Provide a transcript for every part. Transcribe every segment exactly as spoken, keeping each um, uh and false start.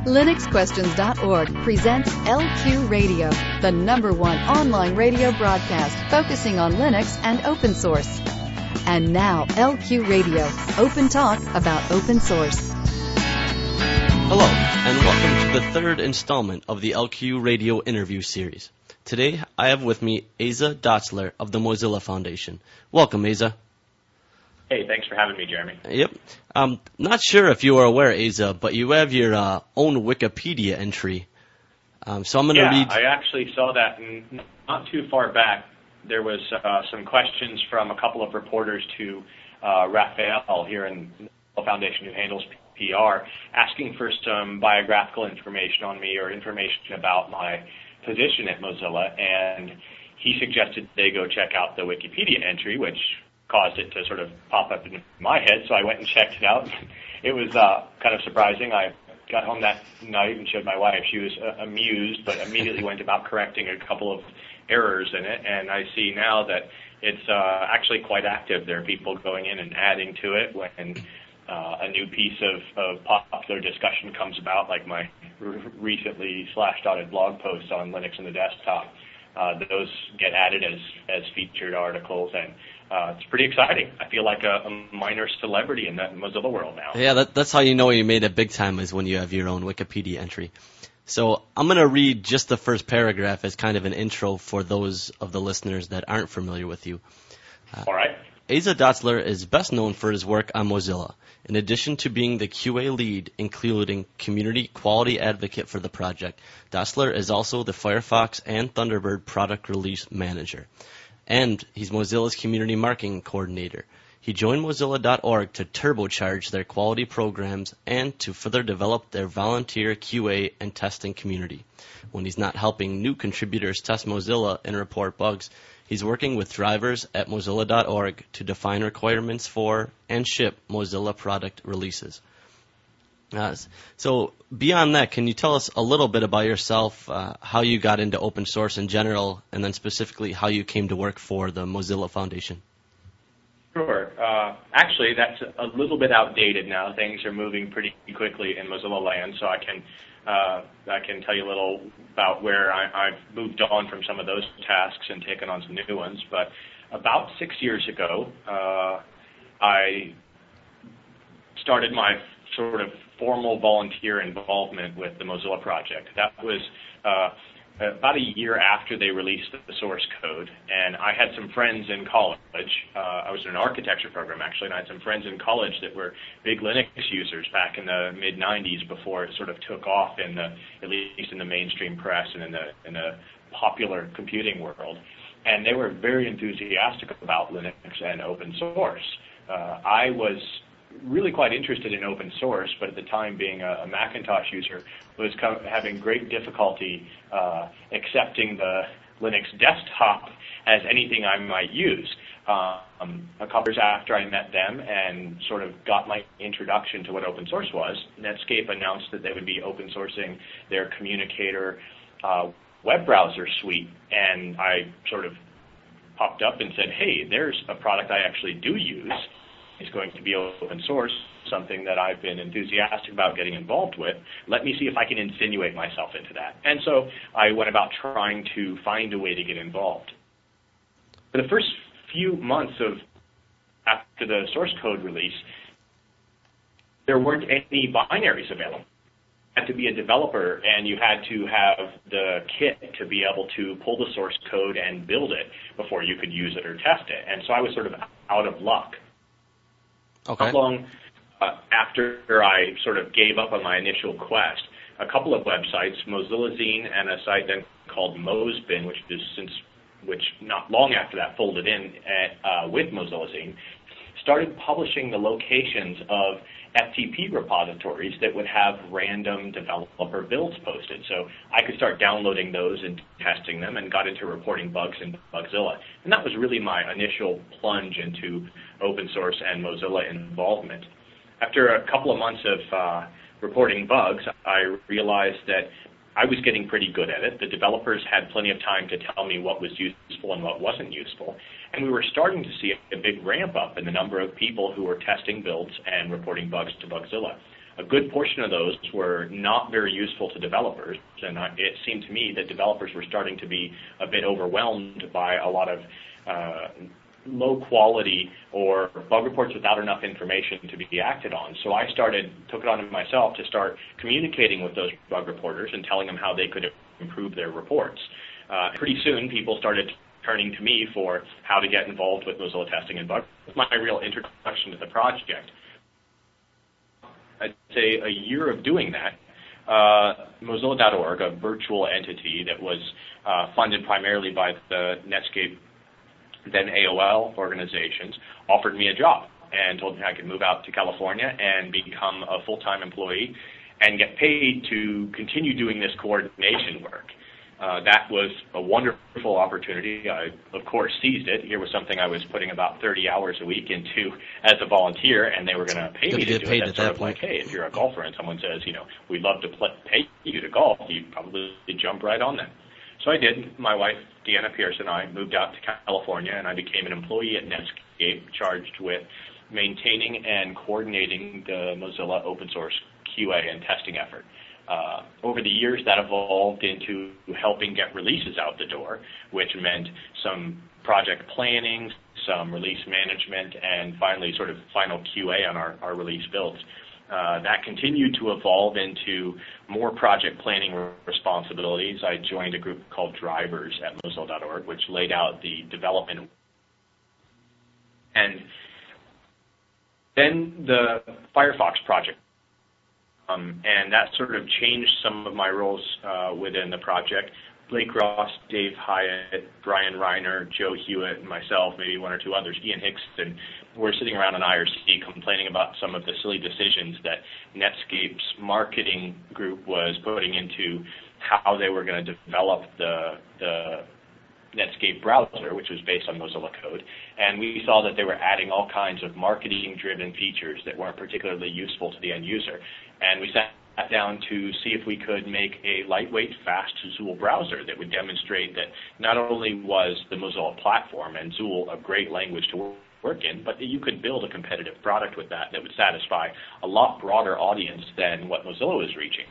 Linux Questions dot org presents L Q Radio, the number one online radio broadcast focusing on Linux and open source. And now, L Q Radio, open talk about open source. Hello, and welcome to the third installment of the L Q Radio interview series. Today, I have with me Asa Dotzler of the Mozilla Foundation. Welcome, Asa. Hey, thanks for having me, Jeremy. Yep. Um, not sure if you are aware, Asa, but you have your uh, own Wikipedia entry. Um, so I'm going to yeah, read. I actually saw that, and not too far back, there was uh, some questions from a couple of reporters to uh, Raphael here in the Foundation who handles P R, asking for some biographical information on me or information about my position at Mozilla, and he suggested they go check out the Wikipedia entry, which caused it to sort of pop up in my head, so I went and checked it out. It was uh, kind of surprising. I got home that night and showed my wife. She was uh, amused, but immediately went about correcting a couple of errors in it, and I see now that it's uh, actually quite active. There are people going in and adding to it when uh, a new piece of, of popular discussion comes about, like my r- recently slashdotted blog post on Linux and the desktop. Uh, those get added as, as featured articles, and uh, it's pretty exciting. I feel like a, a minor celebrity in the Mozilla world now. Yeah, that, that's how you know you made it big time, is when you have your own Wikipedia entry. So I'm going to read just the first paragraph as kind of an intro for those of the listeners that aren't familiar with you. Uh, All right. Asa Dotzler is best known for his work on Mozilla, in addition to being the Q A lead, including community quality advocate for the project. Dotzler is also the Firefox and Thunderbird product release manager, and he's Mozilla's community marketing coordinator. He joined Mozilla dot org to turbocharge their quality programs and to further develop their volunteer Q A and testing community. When he's not helping new contributors test Mozilla and report bugs, he's working with drivers at Mozilla dot org to define requirements for and ship Mozilla product releases. Uh, so beyond that, can you tell us a little bit about yourself, uh, how you got into open source in general, and then specifically how you came to work for the Mozilla Foundation? Sure. Uh, actually, that's a little bit outdated now. Things are moving pretty quickly in Mozilla land, so I can uh, I can tell you a little about where I, I've moved on from some of those tasks and taken on some new ones. But about six years ago, uh, I started my sort of formal volunteer involvement with the Mozilla project. That was uh, about a year after they released the source code, and I had some friends in college. Uh, I was in an architecture program, actually, and I had some friends in college that were big Linux users back in the mid nineties before it sort of took off in the, at least in the mainstream press and in the, in the popular computing world. And they were very enthusiastic about Linux and open source. Uh, I was really quite interested in open source, but at the time being a, a Macintosh user, was co- having great difficulty uh, accepting the Linux desktop as anything I might use. Um, a couple years after I met them and sort of got my introduction to what open source was, Netscape announced that they would be open sourcing their Communicator uh, web browser suite, and I sort of popped up and said, hey, there's a product I actually do use. It's going to be open source, something that I've been enthusiastic about getting involved with. Let me see if I can insinuate myself into that. And so I went about trying to find a way to get involved. For the first few months of after the source code release, there weren't any binaries available. You had to be a developer, and you had to have the kit to be able to pull the source code and build it before you could use it or test it. And so I was sort of out of luck. Okay. Not long uh, after I sort of gave up on my initial quest, a couple of websites, MozillaZine and a site then called Mozbin, which is since which not long after that folded in at, uh, with MozillaZine, started publishing the locations of F T P repositories that would have random developer builds posted. So I could start downloading those and testing them, and got into reporting bugs in Bugzilla. And that was really my initial plunge into open source and Mozilla involvement. After a couple of months of uh, reporting bugs, I realized that I was getting pretty good at it. The developers had plenty of time to tell me what was useful and what wasn't useful. And we were starting to see a big ramp up in the number of people who were testing builds and reporting bugs to Bugzilla. a good portion of those were not very useful to developers, and I, it seemed to me that developers were starting to be a bit overwhelmed by a lot of uh, low quality or bug reports without enough information to be acted on. So I started, took it on myself to start communicating with those bug reporters and telling them how they could improve their reports. Uh, pretty soon, people started turning to me for how to get involved with Mozilla testing and bug. It was my real introduction to the project. I'd say a year of doing that, uh, Mozilla dot org, a virtual entity that was uh, funded primarily by the Netscape, then A O L organizations, offered me a job and told me I could move out to California and become a full-time employee and get paid to continue doing this coordination work. Uh, that was a wonderful opportunity. I, of course, seized it. Here was something I was putting about thirty hours a week into as a volunteer, and they were going to pay me to do it. That's sort of like, hey, if you're a golfer and someone says, you know, we'd love to play, pay you to golf, you'd probably jump right on that. So I did. My wife, Deanna Pierce, and I moved out to California, and I became an employee at Netscape charged with maintaining and coordinating the Mozilla open source Q A and testing effort. Uh, over the years, that evolved into helping get releases out the door, which meant some project planning, some release management, and finally sort of final Q A on our, our release builds. Uh, that continued to evolve into more project planning responsibilities. I joined a group called Drivers at Mozilla dot org, which laid out the development. And then the Firefox project. Um, and that sort of changed some of my roles uh, within the project. Blake Ross, Dave Hyatt, Brian Reiner, Joe Hewitt, and myself, maybe one or two others, Ian Hickson, were sitting around an I R C complaining about some of the silly decisions that Netscape's marketing group was putting into how they were going to develop the, the Netscape browser, which was based on Mozilla code. And we saw that they were adding all kinds of marketing-driven features that weren't particularly useful to the end user. And we sat down to see if we could make a lightweight, fast Zool browser that would demonstrate that not only was the Mozilla platform and Zool a great language to work in, but that you could build a competitive product with that that would satisfy a lot broader audience than what Mozilla was reaching.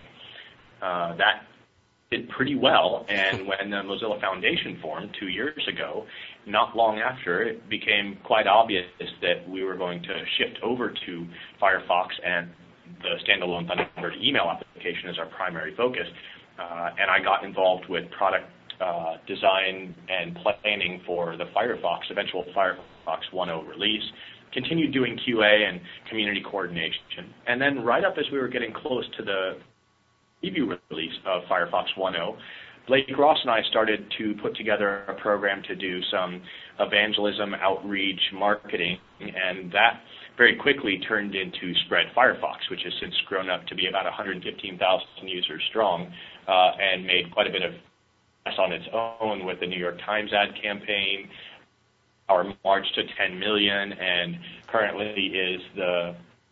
Uh, that did pretty well, and when the Mozilla Foundation formed two years ago, not long after, it became quite obvious that we were going to shift over to Firefox and the standalone Thunderbird email application as our primary focus. Uh, and I got involved with product uh, design and planning for the Firefox, eventual Firefox one point oh release, continued doing Q A and community coordination. And then right up as we were getting close to the preview release of Firefox one point oh, Blake Ross and I started to put together a program to do some evangelism, outreach, marketing, and that very quickly turned into Spread Firefox, which has since grown up to be about one hundred fifteen thousand users strong uh, and made quite a bit of press on its own with the New York Times ad campaign, our march to ten million, and currently is the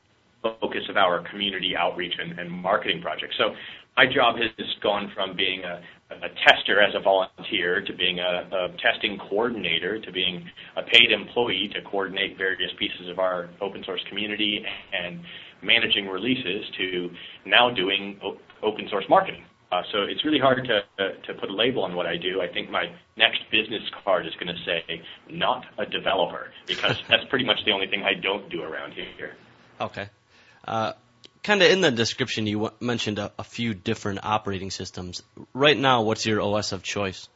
focus of our community outreach and, and marketing project. So my job has gone from being a, a tester as a volunteer to being a, a testing coordinator to being a paid employee to coordinate various pieces of our open source community and managing releases to now doing op- open source marketing. Uh, so it's really hard to, uh, to put a label on what I do. I think my next business card is going to say not a developer, because that's pretty much the only thing I don't do around here. Okay. Uh, kind of in the description, you w- mentioned a, a few different operating systems. Right now, what's your O S of choice?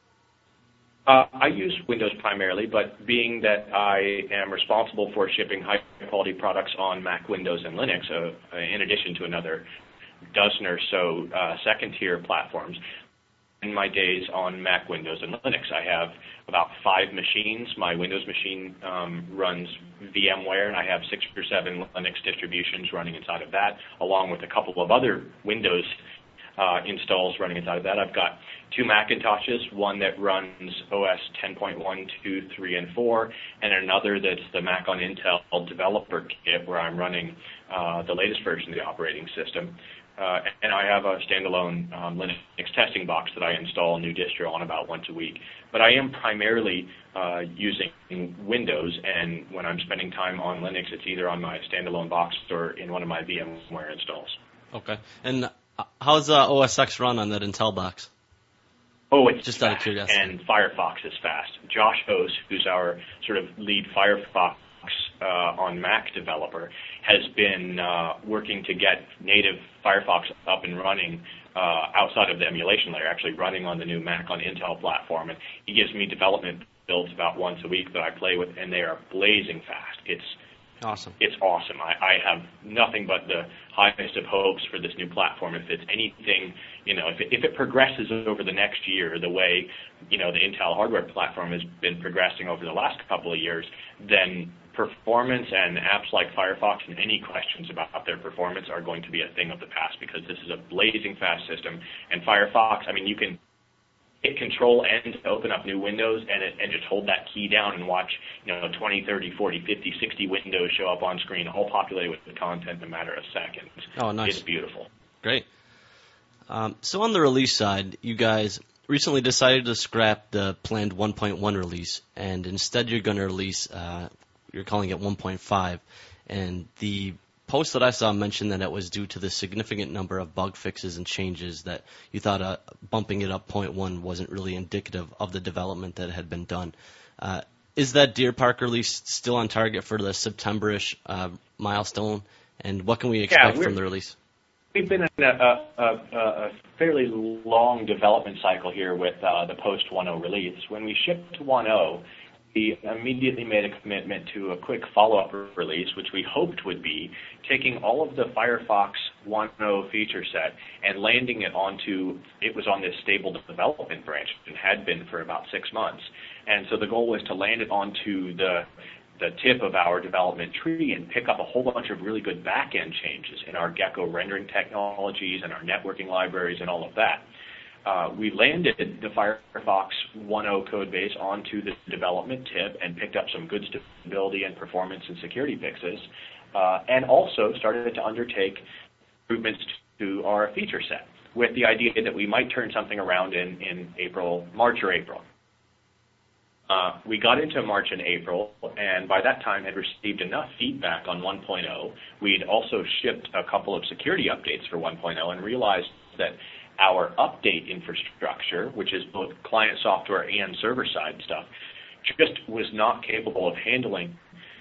Uh, I use Windows primarily, but being that I am responsible for shipping high-quality products on Mac, Windows, and Linux, uh, in addition to another dozen or so uh, second-tier platforms, in my days on Mac, Windows, and Linux, I have about five machines. My Windows machine um, runs VMware, and I have six or seven Linux distributions running inside of that, along with a couple of other Windows uh, installs running inside of that. I've got two Macintoshes, one that runs O S ten point one, two, three, and four, and another that's the Mac on Intel developer kit where I'm running uh, the latest version of the operating system. Uh, and I have a standalone um, Linux testing box that I install a new distro on about once a week. But I am primarily uh, using Windows, and when I'm spending time on Linux, it's either on my standalone box or in one of my VMware installs. Okay. And how's uh, O S X run on that Intel box? Oh, it's just fast, out of curiosity. And Firefox is fast. Josh Hose, who's our sort of lead Firefox uh, on Mac developer, has been uh, working to get native Firefox up and running uh, outside of the emulation layer, actually running on the new Mac on Intel platform. And he gives me development builds about once a week that I play with, and they are blazing fast. It's Awesome. It's awesome. I, I have nothing but the highest of hopes for this new platform. If it's anything, you know, if it, if it progresses over the next year the way, you know, the Intel hardware platform has been progressing over the last couple of years, then performance and apps like Firefox and any questions about their performance are going to be a thing of the past, because this is a blazing fast system. And Firefox, I mean, you can hit Control N to open up new windows and it, and just hold that key down and watch, you know, twenty, thirty, forty, fifty, sixty windows show up on screen, all populated with the content in a matter of seconds. Oh, nice. It's beautiful. Great. Um, so on the release side, you guys recently decided to scrap the planned one point one release, and instead you're going to release, uh, you're calling it one point five, and the post that I saw mentioned that it was due to the significant number of bug fixes and changes that you thought uh, bumping it up zero point one wasn't really indicative of the development that had been done. Uh, is that Deer Park release still on target for the September-ish uh, milestone, and what can we expect yeah, from the release? We've been in a, a, a, a fairly long development cycle here with uh, the post one point oh release. When we shipped one point oh, we immediately made a commitment to a quick follow-up release, which we hoped would be taking all of the Firefox one point oh feature set and landing it onto, it was on this stable development branch and had been for about six months. And so the goal was to land it onto the the tip of our development tree and pick up a whole bunch of really good back-end changes in our Gecko rendering technologies and our networking libraries and all of that. Uh, we landed the Firefox one point oh code base onto the development tip and picked up some good stability and performance and security fixes, uh, and also started to undertake improvements to our feature set with the idea that we might turn something around in, in April, March or April. Uh, we got into March and April, and by that time had received enough feedback on one point oh. We'd also shipped a couple of security updates for one point oh and realized that our update infrastructure, which is both client software and server-side stuff, just was not capable of handling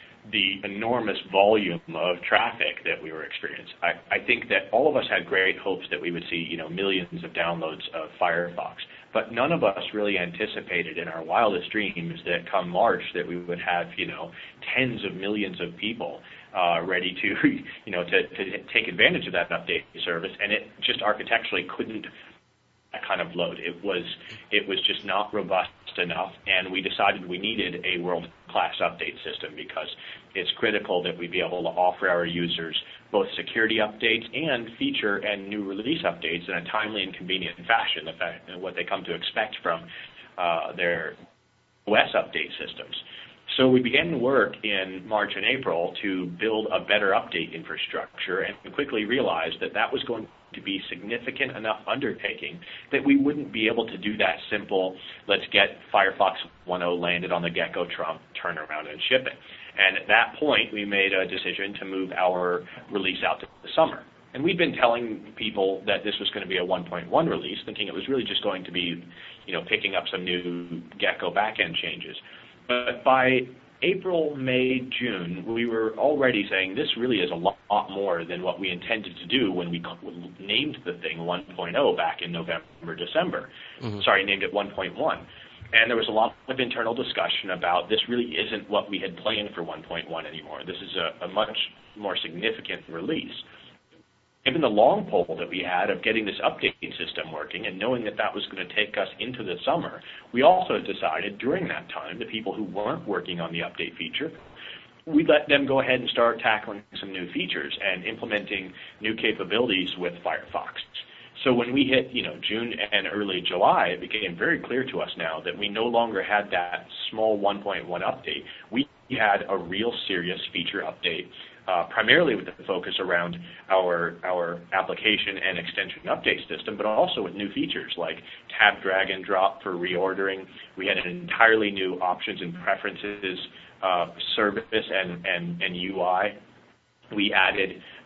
the enormous volume of traffic that we were experiencing. I, I think that all of us had great hopes that we would see, you know, millions of downloads of Firefox, but none of us really anticipated in our wildest dreams that come March that we would have, you know, tens of millions of people uh, ready to, you know, to, to take advantage of that update service, and it just architecturally couldn't that kind of load. It was it was just not robust enough, and we decided we needed a world-class update system because it's critical that we be able to offer our users both security updates and feature and new release updates in a timely and convenient fashion, the fact, what they come to expect from uh, their O S update systems. So we began to work in March and April to build a better update infrastructure, and we quickly realized that that was going to be significant enough undertaking that we wouldn't be able to do that simple, let's get Firefox one point oh landed on the Gecko Trump, turn around and ship it. And at that point, we made a decision to move our release out to the summer. And we'd been telling people that this was going to be a one point one release, thinking it was really just going to be, you know, picking up some new Gecko backend changes. But by April, May, June, we were already saying this really is a lot more than what we intended to do when we named the thing one point oh back in November, December. Mm-hmm. Sorry, named it one point one. And there was a lot of internal discussion about this really isn't what we had planned for one point one anymore. This is a, a much more significant release. Given the long pole that we had of getting this update system working and knowing that that was going to take us into the summer, we also decided during that time, the people who weren't working on the update feature, we let them go ahead and start tackling some new features and implementing new capabilities with Firefox. So when we hit, you know, June and early July, it became very clear to us now that we no longer had that small one point one update. We had a real serious feature update, uh, primarily with the focus around our our application and extension update system, but also with new features like tab drag and drop for reordering. We had an entirely new options and preferences uh, service and, and, and U I. We added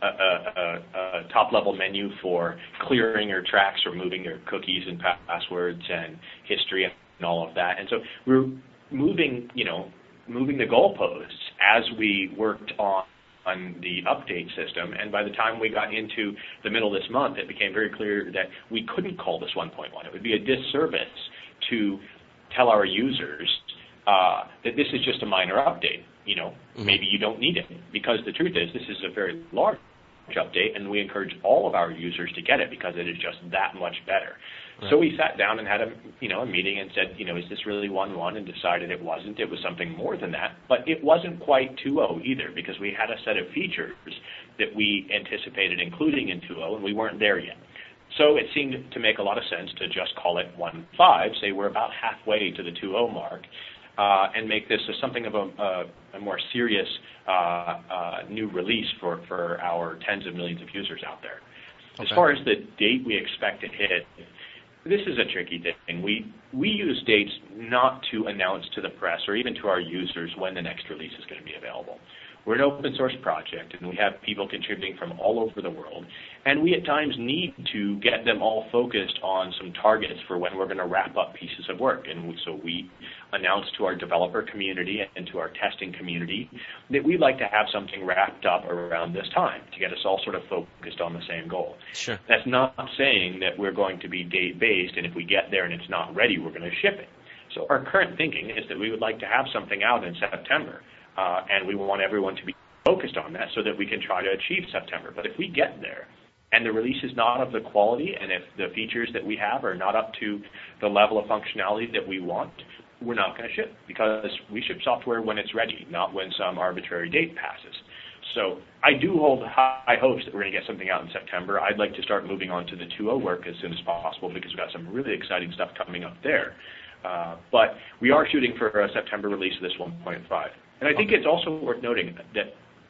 a, a, a top-level menu for clearing your tracks, removing your cookies and passwords and history and all of that. And so we're moving, you know, moving the goalposts as we worked on on the update system, and by the time we got into the middle of this month, it became very clear that we couldn't call this one point one. It would be a disservice to tell our users uh, that this is just a minor update. You know, mm-hmm. maybe you don't need it, because the truth is this is a very large update, and we encourage all of our users to get it because it is just that much better. Right. So we sat down and had a you know a meeting and said, you know, is this really one point one? And decided it wasn't. It was something more than that, but it wasn't quite two point oh either, because we had a set of features that we anticipated including in two point oh, and we weren't there yet. So it seemed to make a lot of sense to just call it one point five, say we're about halfway to the two point oh mark, uh, and make this a, something of a, a, a more serious uh, uh, new release for, for our tens of millions of users out there. Okay. As far as the date we expect to hit, this is a tricky thing. We we use dates not to announce to the press or even to our users when the next release is going to be available. We're an open source project, and we have people contributing from all over the world, and we at times need to get them all focused on some targets for when we're going to wrap up pieces of work. And so we announce to our developer community and to our testing community that we'd like to have something wrapped up around this time to get us all sort of focused on the same goal. Sure. That's not saying that we're going to be date-based, and if we get there and it's not ready, we're going to ship it. So our current thinking is that we would like to have something out in September. Uh, and we want everyone to be focused on that so that we can try to achieve September. But if we get there and the release is not of the quality, and if the features that we have are not up to the level of functionality that we want, we're not going to ship, because we ship software when it's ready, not when some arbitrary date passes. So I do hold high hopes that we're going to get something out in September. I'd like to start moving on to the two point oh work as soon as possible, because we've got some really exciting stuff coming up there. Uh, but we are shooting for a September release of this one point five. And I think it's also worth noting that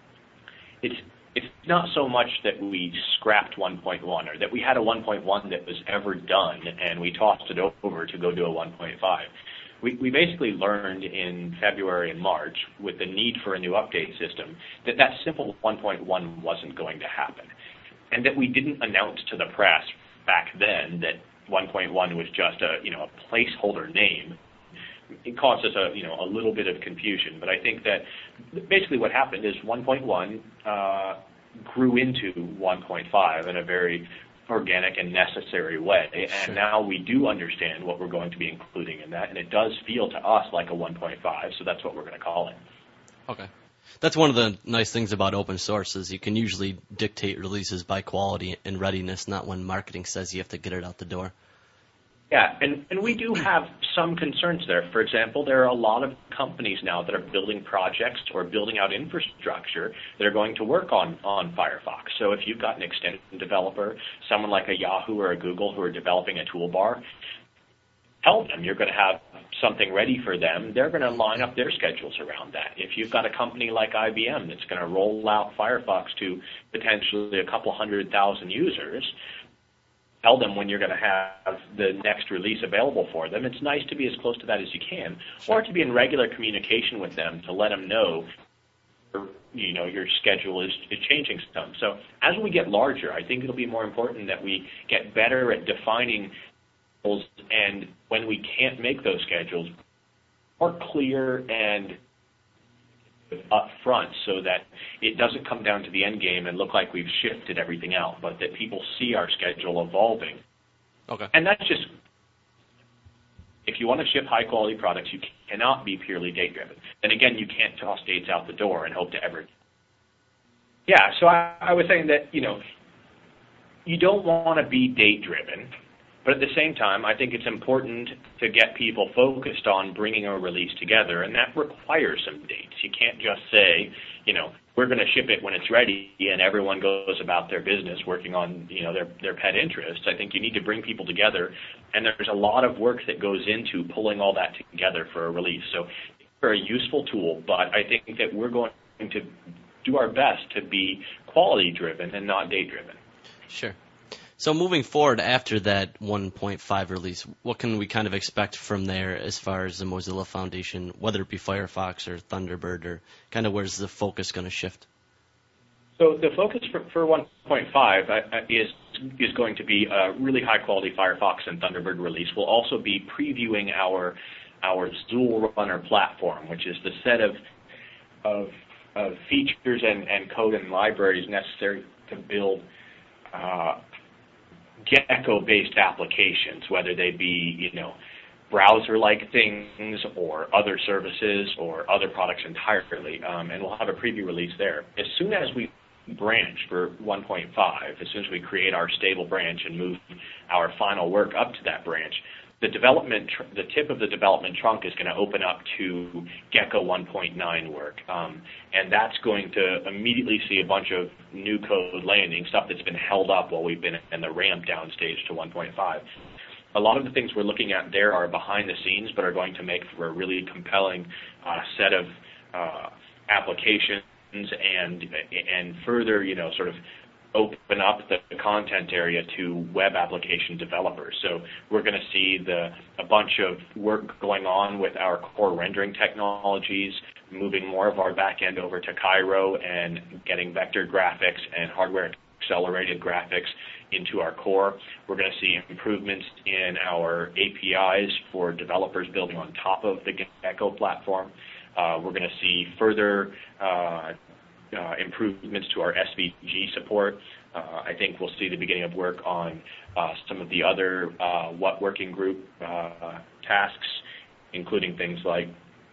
it's it's not so much that we scrapped one point one or that we had a one point one that was ever done and we tossed it over to go do a one point five. We, we basically learned in February and March, with the need for a new update system, that that simple one point one wasn't going to happen, and that we didn't announce to the press back then that one point one was just a you know a placeholder name. It caused us a you know a little bit of confusion, but I think that basically what happened is one point one uh, grew into one point five in a very organic and necessary way, and sure. Now we do understand what we're going to be including in that, and it does feel to us like a one point five, so that's what we're going to call it. Okay. That's one of the nice things about open source is you can usually dictate releases by quality and readiness, not when marketing says you have to get it out the door. Yeah, and, and we do have some concerns there. For example, there are a lot of companies now that are building projects or building out infrastructure that are going to work on, on Firefox. So if you've got an extension developer, someone like a Yahoo or a Google who are developing a toolbar, tell them you're going to have something ready for them. They're going to line up their schedules around that. If you've got a company like I B M that's going to roll out Firefox to potentially a couple hundred thousand users, tell them when you're going to have the next release available for them. It's nice to be as close to that as you can, or to be in regular communication with them to let them know, you know, your schedule is, is changing some. So as we get larger, I think it'll be more important that we get better at defining schedules, and when we can't make those schedules, more clear and up front, so that it doesn't come down to the end game and look like we've shifted everything out, but that people see our schedule evolving. Okay. And that's just, if you want to ship high quality products, you cannot be purely date driven. And again, you can't toss dates out the door and hope to ever. Yeah, so I, I was saying that, you know, you don't want to be date driven, but at the same time, I think it's important to get people focused on bringing a release together, and that requires some dates. You can't just say, you know, we're going to ship it when it's ready, and everyone goes about their business working on, you know, their, their pet interests. I think you need to bring people together, and there's a lot of work that goes into pulling all that together for a release. So it's a very useful tool, but I think that we're going to do our best to be quality-driven and not date-driven. Sure. So moving forward after that one point five release, what can we kind of expect from there as far as the Mozilla Foundation, whether it be Firefox or Thunderbird, or kind of where's the focus going to shift? So the focus for, for one point five uh, is is going to be a really high-quality Firefox and Thunderbird release. We'll also be previewing our our Zool Runner platform, which is the set of of, of features and, and code and libraries necessary to build uh, Gecko-based applications, whether they be, you know, browser-like things or other services or other products entirely, um, and we'll have a preview release there. As soon as we branch for one point five, as soon as we create our stable branch and move our final work up to that branch, the development, tr- the tip of the development trunk is going to open up to Gecko one point nine work, um, and that's going to immediately see a bunch of new code landing, stuff that's been held up while we've been in the ramp down stage to one point five. A lot of the things we're looking at there are behind the scenes, but are going to make for a really compelling uh, set of uh, applications and and further, you know, sort of open up the content area to web application developers. So we're going to see the a bunch of work going on with our core rendering technologies, moving more of our back end over to Cairo and getting vector graphics and hardware accelerated graphics into our core. We're going to see improvements in our A P Is for developers building on top of the Gecko platform. Uh, we're going to see further uh, uh, improvements to our S V G support. Uh, I think we'll see the beginning of work on uh, some of the other uh, What working group uh, tasks, including things like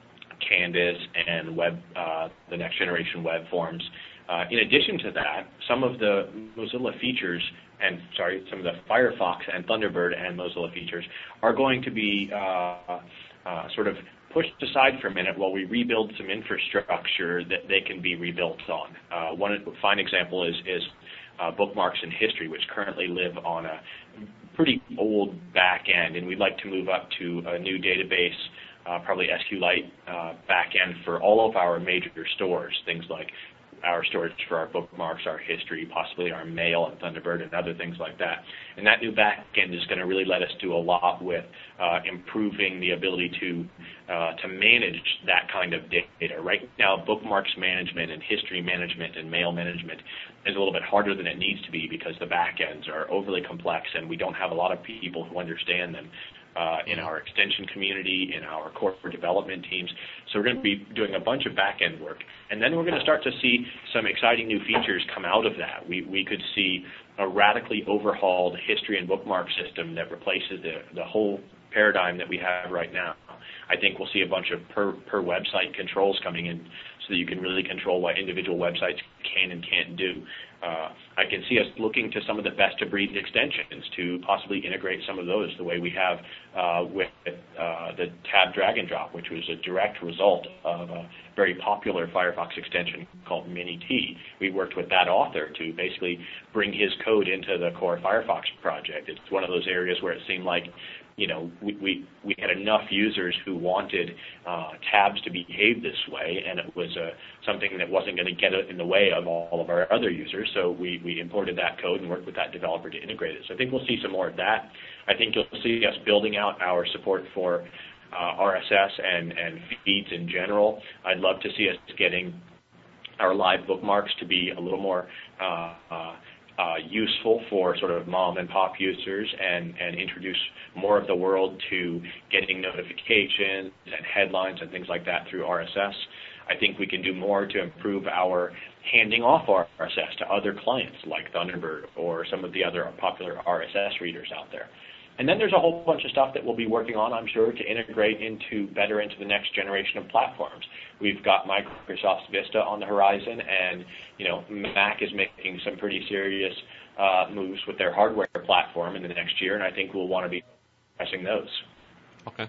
Canvas and web, uh, the next generation web forms. Uh, in addition to that, some of the Mozilla features, and sorry, some of the Firefox and Thunderbird and Mozilla features are going to be uh, uh, sort of pushed aside for a minute while we rebuild some infrastructure that they can be rebuilt on. Uh, one fine example is, is uh, bookmarks in history, which currently live on a pretty old back end, and we'd like to move up to a new database, uh, probably SQLite uh, back end for all of our major stores, things like our storage for our bookmarks, our history, possibly our mail and Thunderbird and other things like that. And that new backend is going to really let us do a lot with uh, improving the ability to uh, to manage that kind of data. Right now, bookmarks management and history management and mail management is a little bit harder than it needs to be because the backends are overly complex and we don't have a lot of people who understand them. Uh, in our extension community, in our core development teams. So we're going to be doing a bunch of back-end work. And then we're going to start to see some exciting new features come out of that. We we could see a radically overhauled history and bookmark system that replaces the, the whole paradigm that we have right now. I think we'll see a bunch of per, per website controls coming in so that you can really control what individual websites can and can't do. Uh, I can see us looking to some of the best-of-breed extensions to possibly integrate some of those the way we have uh, with uh, the tab drag and drop, which was a direct result of a very popular Firefox extension called Mini-T. We worked with that author to basically bring his code into the core Firefox project. It's one of those areas where it seemed like you know, we, we, we had enough users who wanted uh, tabs to behave this way, and it was uh, something that wasn't going to get in the way of all of our other users, so we, we imported that code and worked with that developer to integrate it. So I think we'll see some more of that. I think you'll see us building out our support for uh, R S S and, and feeds in general. I'd love to see us getting our live bookmarks to be a little more uh, uh, Uh, useful for sort of mom and pop users and, and introduce more of the world to getting notifications and headlines and things like that through R S S. I think we can do more to improve our handing off R S S to other clients like Thunderbird or some of the other popular R S S readers out there. And then there's a whole bunch of stuff that we'll be working on, I'm sure, to integrate into better into the next generation of platforms. We've got Microsoft's Vista on the horizon, and you know, Mac is making some pretty serious uh, moves with their hardware platform in the next year, and I think we'll want to be pressing those. Okay.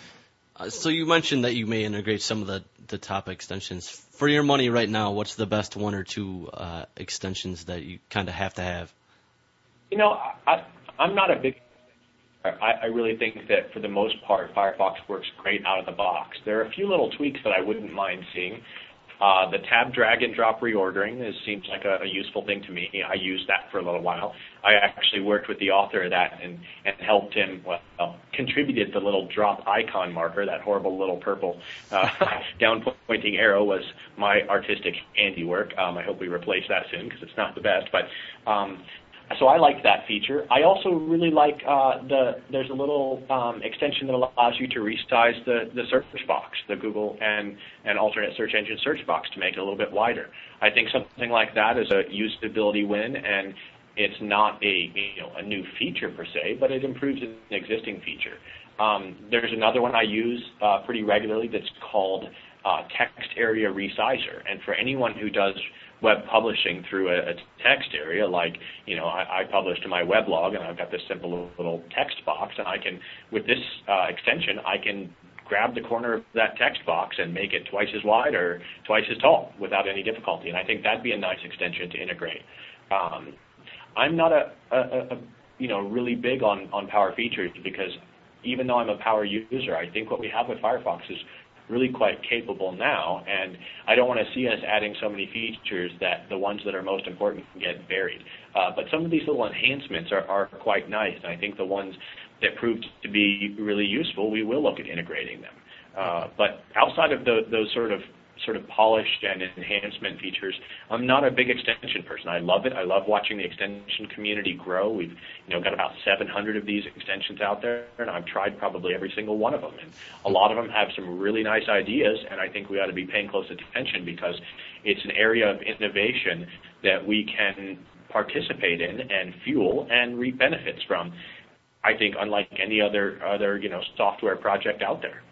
Uh, so you mentioned that you may integrate some of the, the top extensions. For your money right now, what's the best one or two uh, extensions that you kind of have to have? You know, I, I'm not a big I, I really think that for the most part, Firefox works great out of the box. There are a few little tweaks that I wouldn't mind seeing. Uh, the tab drag and drop reordering is, seems like a, a useful thing to me. I used that for a little while. I actually worked with the author of that and, and helped him, well, contributed the little drop icon marker, that horrible little purple uh, down pointing arrow was my artistic handiwork. Um, I hope we replace that soon because it's not the best. But um, so I like that feature. I also really like uh, the, there's a little um, extension that allows you to resize the, the search box, the Google and, and alternate search engine search box to make it a little bit wider. I think something like that is a usability win, and it's not a, you know, a new feature per se, but it improves an existing feature. Um, there's another one I use uh, pretty regularly that's called uh, Text Area Resizer, and for anyone who does web publishing through a, a text area, like, you know, I, I publish to my weblog, and I've got this simple little text box, and I can, with this uh, extension, I can grab the corner of that text box and make it twice as wide or twice as tall without any difficulty, and I think that'd be a nice extension to integrate. Um, I'm not a, a, a, you know, really big on, on power features because even though I'm a power user, I think what we have with Firefox is really quite capable now, and I don't want to see us adding so many features that the ones that are most important get buried. Uh, but some of these little enhancements are, are quite nice, and I think the ones that proved to be really useful, we will look at integrating them. Uh, but outside of the, those sort of sort of polished and enhancement features, I'm not a big extension person. I love it. I love watching the extension community grow. We've, you know, got about seven hundred of these extensions out there, and I've tried probably every single one of them. And a lot of them have some really nice ideas, and I think we ought to be paying close attention because it's an area of innovation that we can participate in and fuel and reap benefits from, I think, unlike any other, other you know, software project out there.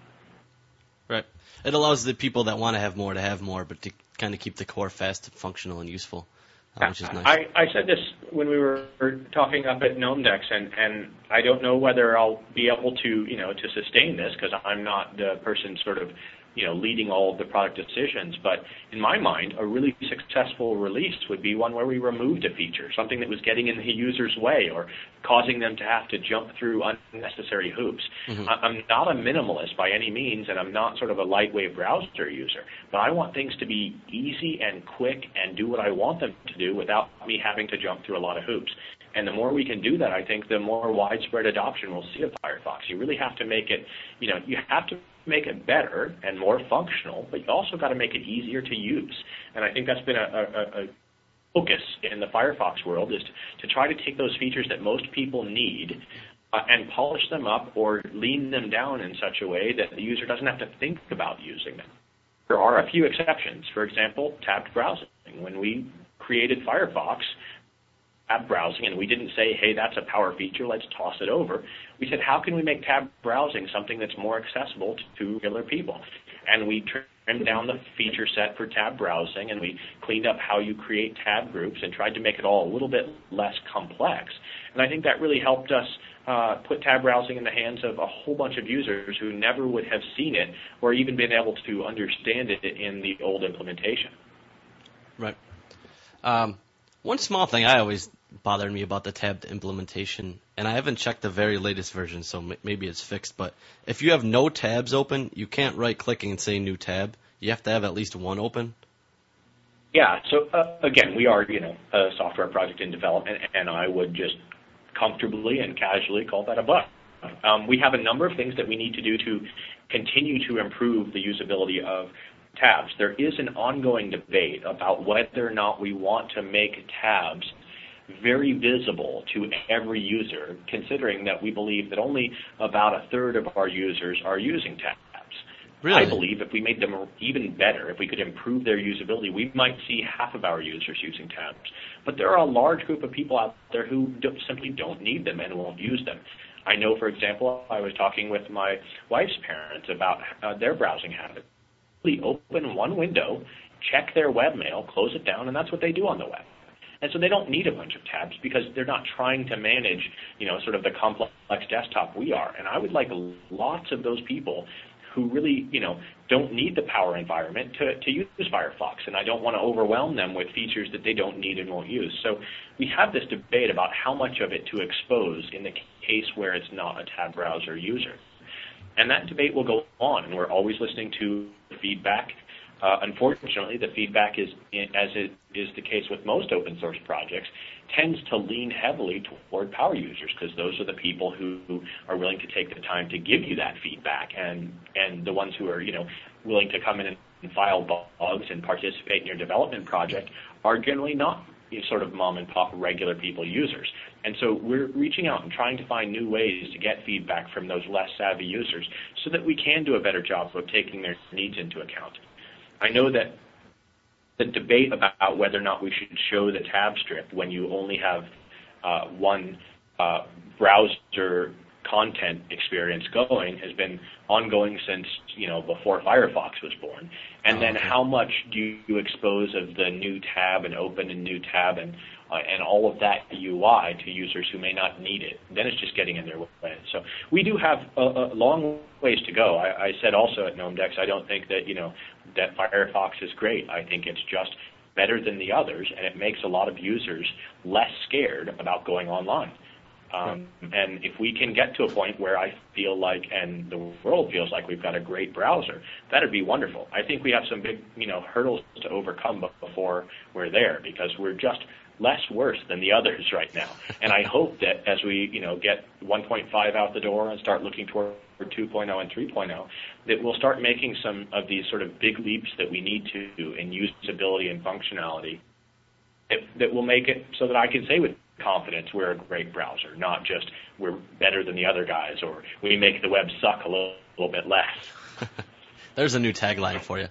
Right. It allows the people that want to have more to have more, but to kind of keep the core fast, functional, and useful, uh, which is nice. I, I said this when we were talking up at GnomeDex, and, and I don't know whether I'll be able to, you know, to sustain this because I'm not the person sort of, you know, leading all of the product decisions. But in my mind, a really successful release would be one where we removed a feature, something that was getting in the user's way or causing them to have to jump through unnecessary hoops. Mm-hmm. I'm not a minimalist by any means, and I'm not sort of a lightweight browser user, but I want things to be easy and quick and do what I want them to do without me having to jump through a lot of hoops. And the more we can do that, I think the more widespread adoption we'll see of Firefox. You really have to make it, you know, you have to make it better and more functional, but you also got to make it easier to use. And I think that's been a, a, a focus in the Firefox world is to, to try to take those features that most people need uh, and polish them up or lean them down in such a way that the user doesn't have to think about using them. There are a few exceptions. For example, tabbed browsing. When we created Firefox, tab browsing, and we didn't say, hey, that's a power feature, let's toss it over. We said, how can we make tab browsing something that's more accessible to regular people? And we trimmed down the feature set for tab browsing, and we cleaned up how you create tab groups and tried to make it all a little bit less complex. And I think that really helped us uh, put tab browsing in the hands of a whole bunch of users who never would have seen it or even been able to understand it in the old implementation. Right. Um, one small thing I always bothered me about the tabbed implementation, and I haven't checked the very latest version, so m- maybe it's fixed, but if you have no tabs open, you can't right-clicking and say new tab. You have to have at least one open. Yeah, so uh, again, we are, you know, a software project in development, and I would just comfortably and casually call that a bug. Um, we have a number of things that we need to do to continue to improve the usability of tabs. There is an ongoing debate about whether or not we want to make tabs very visible to every user, considering that we believe that only about a third of our users are using tabs. Really? I believe if we made them even better, if we could improve their usability, we might see half of our users using tabs. But there are a large group of people out there who don't, simply don't need them and won't use them. I know, for example, I was talking with my wife's parents about uh, their browsing habits. They open one window, check their webmail, close it down, and that's what they do on the web. And so they don't need a bunch of tabs because they're not trying to manage, you know, sort of the complex desktop we are. And I would like lots of those people who really, you know, don't need the power environment to, to use Firefox. And I don't want to overwhelm them with features that they don't need and won't use. So we have this debate about how much of it to expose in the case where it's not a tab browser user. And that debate will go on, and we're always listening to feedback. Uh, unfortunately, the feedback is, as it is the case with most open source projects, tends to lean heavily toward power users, because those are the people who, who are willing to take the time to give you that feedback, and and the ones who are, you know, willing to come in and file bugs and participate in your development project are generally not sort of mom and pop regular people users. And so we're reaching out and trying to find new ways to get feedback from those less savvy users so that we can do a better job of taking their needs into account. I know that the debate about whether or not we should show the tab strip when you only have uh, one uh, browser content experience going has been ongoing since, you know, before Firefox was born. And oh, then okay. How much do you expose of the new tab and open a new tab and uh, and all of that U I to users who may not need it? Then it's just getting in their way. So we do have a, a long ways to go. I, I said also at GnomeDex, I don't think that, you know, that Firefox is great. I think it's just better than the others, and it makes a lot of users less scared about going online. Um, and if we can get to a point where I feel like, and the world feels like, we've got a great browser, that'd be wonderful. I think we have some big, you know, hurdles to overcome before we're there, because we're just less worse than the others right now. And I hope that as we, you know, get one point five out the door and start looking toward two point oh and three point oh, that we'll start making some of these sort of big leaps that we need to in usability and functionality that, that will make it so that I can say with confidence we're a great browser, not just we're better than the other guys or we make the web suck a little, little bit less. There's a new tagline for you.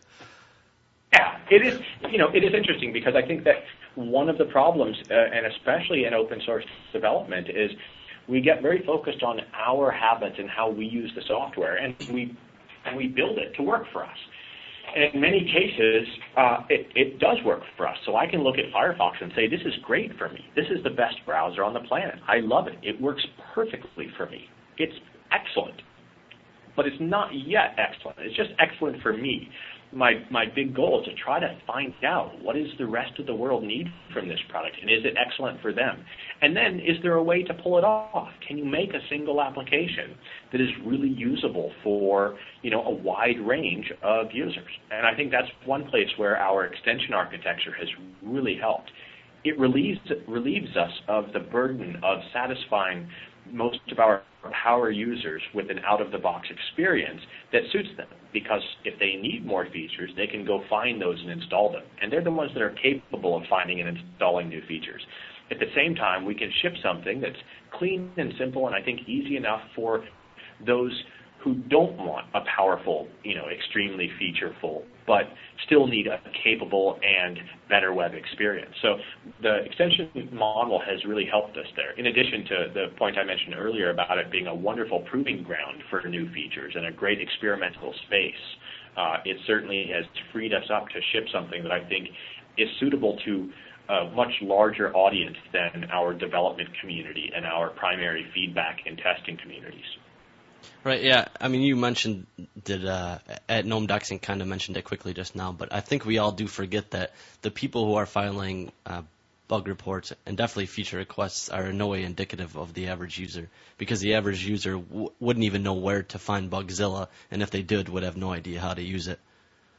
Yeah, it is. You know, it is interesting because I think that one of the problems, uh, and especially in open source development, is we get very focused on our habits and how we use the software, and we and we build it to work for us. And in many cases, uh, it, it does work for us. So I can look at Firefox and say, this is great for me. This is the best browser on the planet. I love it. It works perfectly for me. It's excellent. But it's not yet excellent. It's just excellent for me. My my big goal is to try to find out what does the rest of the world need from this product, and is it excellent for them? And then is there a way to pull it off? Can you make a single application that is really usable for, you know, a wide range of users? And I think that's one place where our extension architecture has really helped. It relieves relieves us of the burden of satisfying most of our power users with an out-of-the-box experience that suits them, because if they need more features, they can go find those and install them. And they're the ones that are capable of finding and installing new features. At the same time, we can ship something that's clean and simple and I think easy enough for those who don't want a powerful, you know, extremely featureful, but still need a capable and better web experience. So the extension model has really helped us there. In addition to the point I mentioned earlier about it being a wonderful proving ground for new features and a great experimental space, uh, it certainly has freed us up to ship something that I think is suitable to a much larger audience than our development community and our primary feedback and testing communities. Right, yeah. I mean, you mentioned that uh, at GnomeDex and kind of mentioned it quickly just now, but I think we all do forget that the people who are filing uh, bug reports and definitely feature requests are in no way indicative of the average user, because the average user w- wouldn't even know where to find Bugzilla, and if they did, would have no idea how to use it.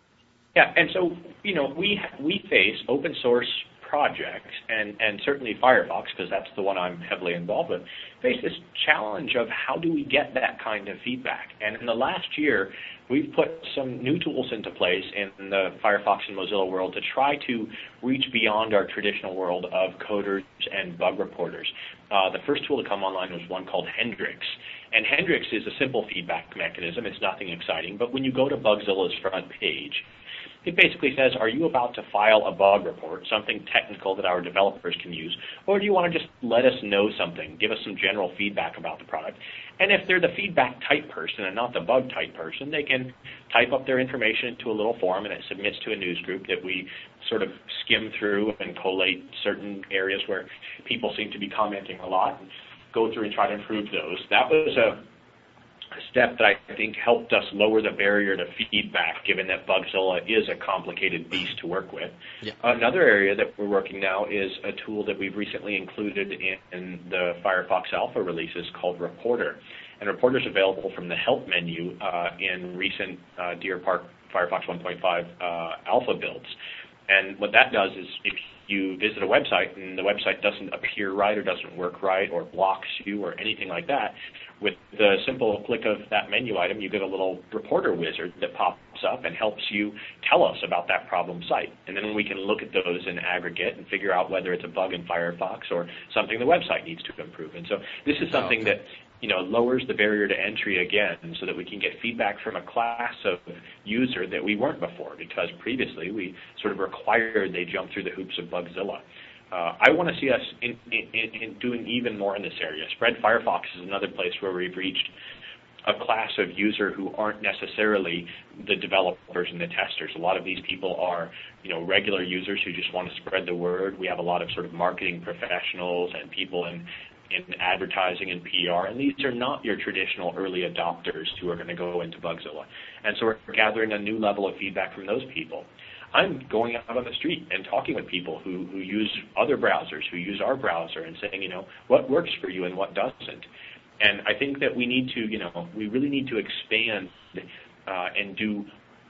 Yeah, and so, you know, we we face open source projects, and, and certainly Firefox, because that's the one I'm heavily involved with, face this challenge of how do we get that kind of feedback. And in the last year, we've put some new tools into place in the Firefox and Mozilla world to try to reach beyond our traditional world of coders and bug reporters. Uh, the first tool to come online was one called Hendrix. And Hendrix is a simple feedback mechanism. It's nothing exciting. But when you go to Bugzilla's front page, it basically says, are you about to file a bug report, something technical that our developers can use, or do you want to just let us know something, give us some general feedback about the product? And if they're the feedback type person and not the bug type person, they can type up their information into a little form, and it submits to a news group that we sort of skim through and collate certain areas where people seem to be commenting a lot and go through and try to improve those. That was a step that I think helped us lower the barrier to feedback, given that Bugzilla is a complicated beast to work with. Yeah. Another area that we're working now is a tool that we've recently included in, in the Firefox Alpha releases called Reporter. And Reporter is available from the Help menu uh, in recent uh, Deer Park Firefox one point five uh, alpha builds. And what that does is if you visit a website and the website doesn't appear right or doesn't work right or blocks you or anything like that, with the simple click of that menu item, you get a little reporter wizard that pops up and helps you tell us about that problem site. And then we can look at those in aggregate and figure out whether it's a bug in Firefox or something the website needs to improve. And so this is something oh, okay. that you know, lowers the barrier to entry again so that we can get feedback from a class of user that we weren't before, because previously we sort of required they jump through the hoops of Bugzilla. Uh, I want to see us in, in, in doing even more in this area. Spread Firefox is another place where we've reached a class of user who aren't necessarily the developers and the testers. A lot of these people are, you know, regular users who just want to spread the word. We have a lot of sort of marketing professionals and people in in advertising and P R, and these are not your traditional early adopters who are going to go into Bugzilla. And so we're gathering a new level of feedback from those people. I'm going out on the street and talking with people who, who use other browsers, who use our browser, and saying, you know, what works for you and what doesn't. And I think that we need to, you know, we really need to expand uh, and do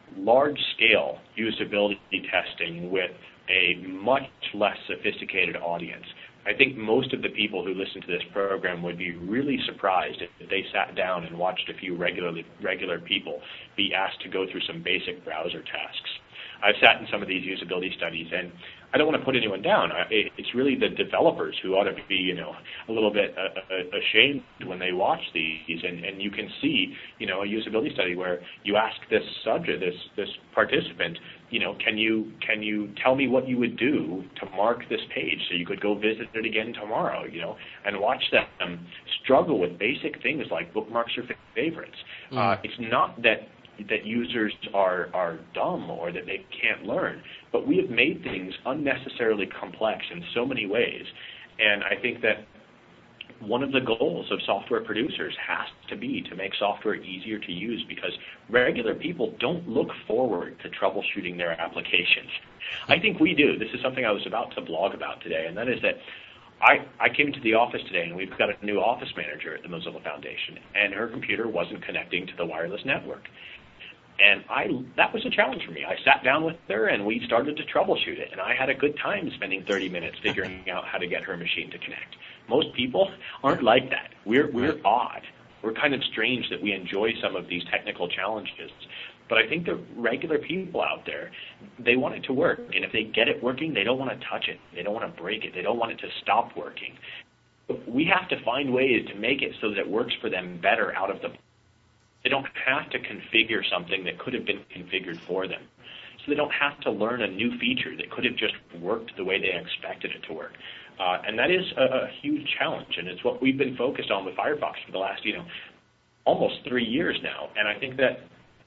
large-scale usability testing with a much less sophisticated audience. I think most of the people who listen to this program would be really surprised if they sat down and watched a few regularly, regular people be asked to go through some basic browser tasks. I've sat in some of these usability studies, and I don't want to put anyone down. It's really the developers who ought to be, you know, a little bit ashamed when they watch these. And, and you can see, you know, a usability study where you ask this subject, this this participant, you know, can you can you tell me what you would do to mark this page so you could go visit it again tomorrow, you know, and watch them struggle with basic things like bookmarks or favorites. Mm. Uh, it's not that. that users are, are dumb or that they can't learn, but we have made things unnecessarily complex in so many ways. And I think that one of the goals of software producers has to be to make software easier to use, because regular people don't look forward to troubleshooting their applications. I think we do. This is something I was about to blog about today, and that is that I, I came into the office today, and we've got a new office manager at the Mozilla Foundation, and her computer wasn't connecting to the wireless network. And I that was a challenge for me. I sat down with her, and we started to troubleshoot it. And I had a good time spending thirty minutes figuring out how to get her machine to connect. Most people aren't like that. We're we're odd. We're kind of strange that we enjoy some of these technical challenges. But I think the regular people out there, they want it to work. And if they get it working, they don't want to touch it. They don't want to break it. They don't want it to stop working. We have to find ways to make it so that it works for them better out of the They don't have to configure something that could have been configured for them. So they don't have to learn a new feature that could have just worked the way they expected it to work. Uh, and that is a, a huge challenge, and it's what we've been focused on with Firefox for the last, you know, almost three years now. And I think that,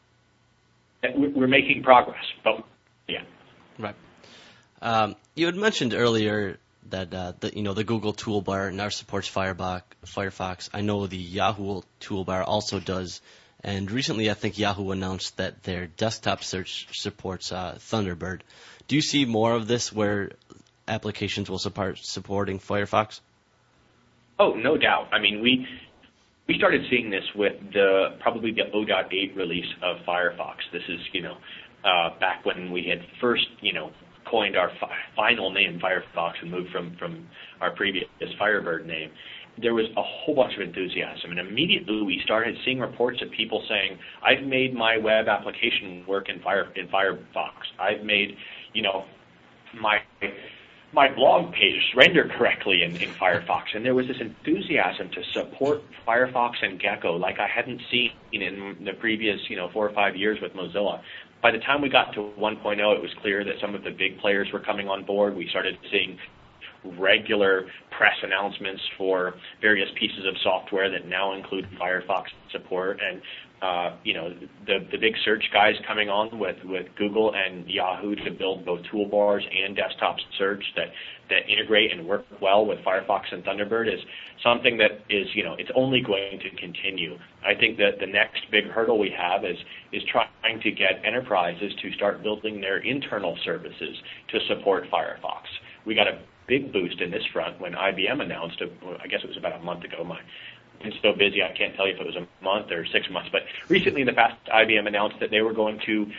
that we're making progress, but yeah. Right. Um, you had mentioned earlier that uh, the you know the Google toolbar now supports Firefox. Firefox. I know the Yahoo toolbar also does. And recently, I think Yahoo announced that their desktop search supports uh, Thunderbird. Do you see more of this where applications will support supporting Firefox? Oh, no doubt. I mean, we we started seeing this with the probably the zero point eight release of Firefox. This is, you know, uh, back when we had first, you know, coined our fi- final name Firefox and moved from, from our previous Firebird name. There was a whole bunch of enthusiasm, and immediately we started seeing reports of people saying, I've made my web application work in Fire in Firefox. I've made, you know, my my blog page render correctly in, in Firefox. And there was this enthusiasm to support Firefox and Gecko like I hadn't seen in the previous, you know, four or five years with Mozilla. By the time we got to one point oh, it was clear that some of the big players were coming on board. We started seeing regular press announcements for various pieces of software that now include Firefox support, and uh, you know the the big search guys coming on with, with Google and Yahoo to build both toolbars and desktop search that that integrate and work well with Firefox and Thunderbird is something that is, you know, it's only going to continue. I think that the next big hurdle we have is is trying to get enterprises to start building their internal services to support Firefox. We got a big boost in this front when I B M announced, a, I guess it was about a month ago. My, I've been so busy I can't tell you if it was a month or six months, but recently in the past, I B M announced that they were going to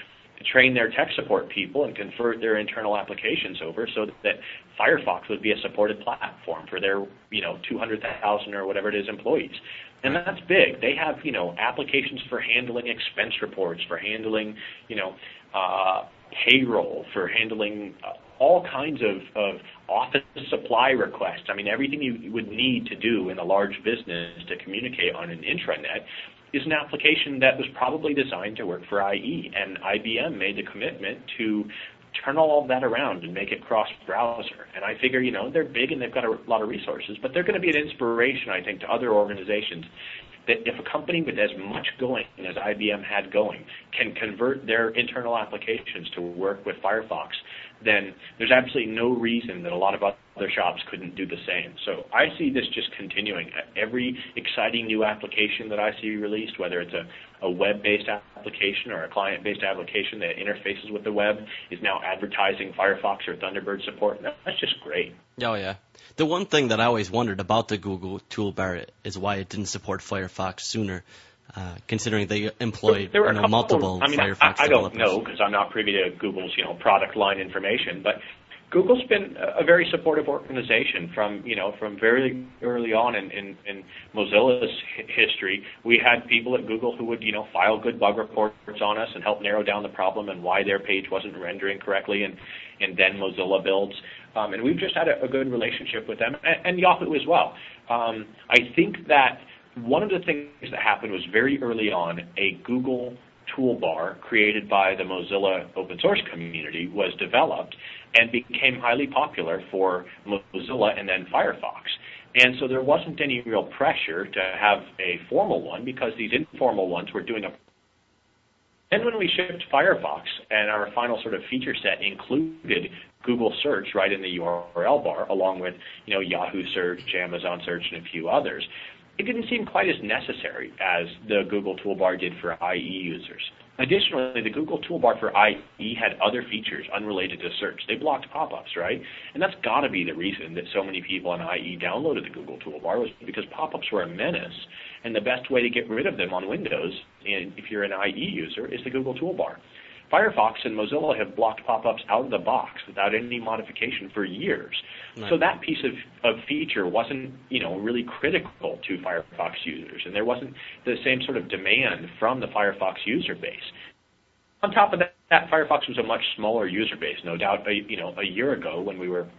train their tech support people and convert their internal applications over so that Firefox would be a supported platform for their, you know, two hundred thousand or whatever it is employees. And that's big. They have, you know, applications for handling expense reports, for handling, you know, uh, payroll, for handling uh, all kinds of, of office supply requests. I mean, everything you would need to do in a large business to communicate on an intranet is an application that was probably designed to work for I E, and I B M made the commitment to turn all of that around and make it cross-browser. And I figure, you know, they're big and they've got a lot of resources, but they're going to be an inspiration, I think, to other organizations that if a company with as much going as I B M had going can convert their internal applications to work with Firefox, then there's absolutely no reason that a lot of other shops couldn't do the same. So I see this just continuing. Every exciting new application that I see released, whether it's a, a web-based application or a client-based application that interfaces with the web, is now advertising Firefox or Thunderbird support. That's just great. Oh, yeah. The one thing that I always wondered about the Google toolbar is why it didn't support Firefox sooner, uh, considering they employed there, there you know, multiple I mean, Firefox I, I don't developers. know because I'm not privy to Google's you know product line information, but Google's been a very supportive organization from, you know, from very early on in, in, in Mozilla's history. We had people at Google who would, you know, file good bug reports on us and help narrow down the problem and why their page wasn't rendering correctly, and, and then Mozilla builds. Um, and we've just had a, a good relationship with them, and, and Yahoo as well. Um, I think that one of the things that happened was very early on, a Google toolbar created by the Mozilla open source community was developed and became highly popular for Mozilla and then Firefox. And so there wasn't any real pressure to have a formal one because these informal ones were doing a... And when we shipped Firefox and our final sort of feature set included Google search right in the U R L bar, along with, you know, Yahoo search, Amazon search, and a few others, it didn't seem quite as necessary as the Google toolbar did for I E users. Additionally, the Google toolbar for I E had other features unrelated to search. They blocked pop-ups, right? And that's got to be the reason that so many people on I E downloaded the Google toolbar, was because pop-ups were a menace, and the best way to get rid of them on Windows, and if you're an I E user, is the Google toolbar. Firefox and Mozilla have blocked pop-ups out of the box without any modification for years. Right. So that piece of, of feature wasn't, you know, really critical to Firefox users, and there wasn't the same sort of demand from the Firefox user base. On top of that, that Firefox was a much smaller user base, no doubt. A, you know, a year ago when we were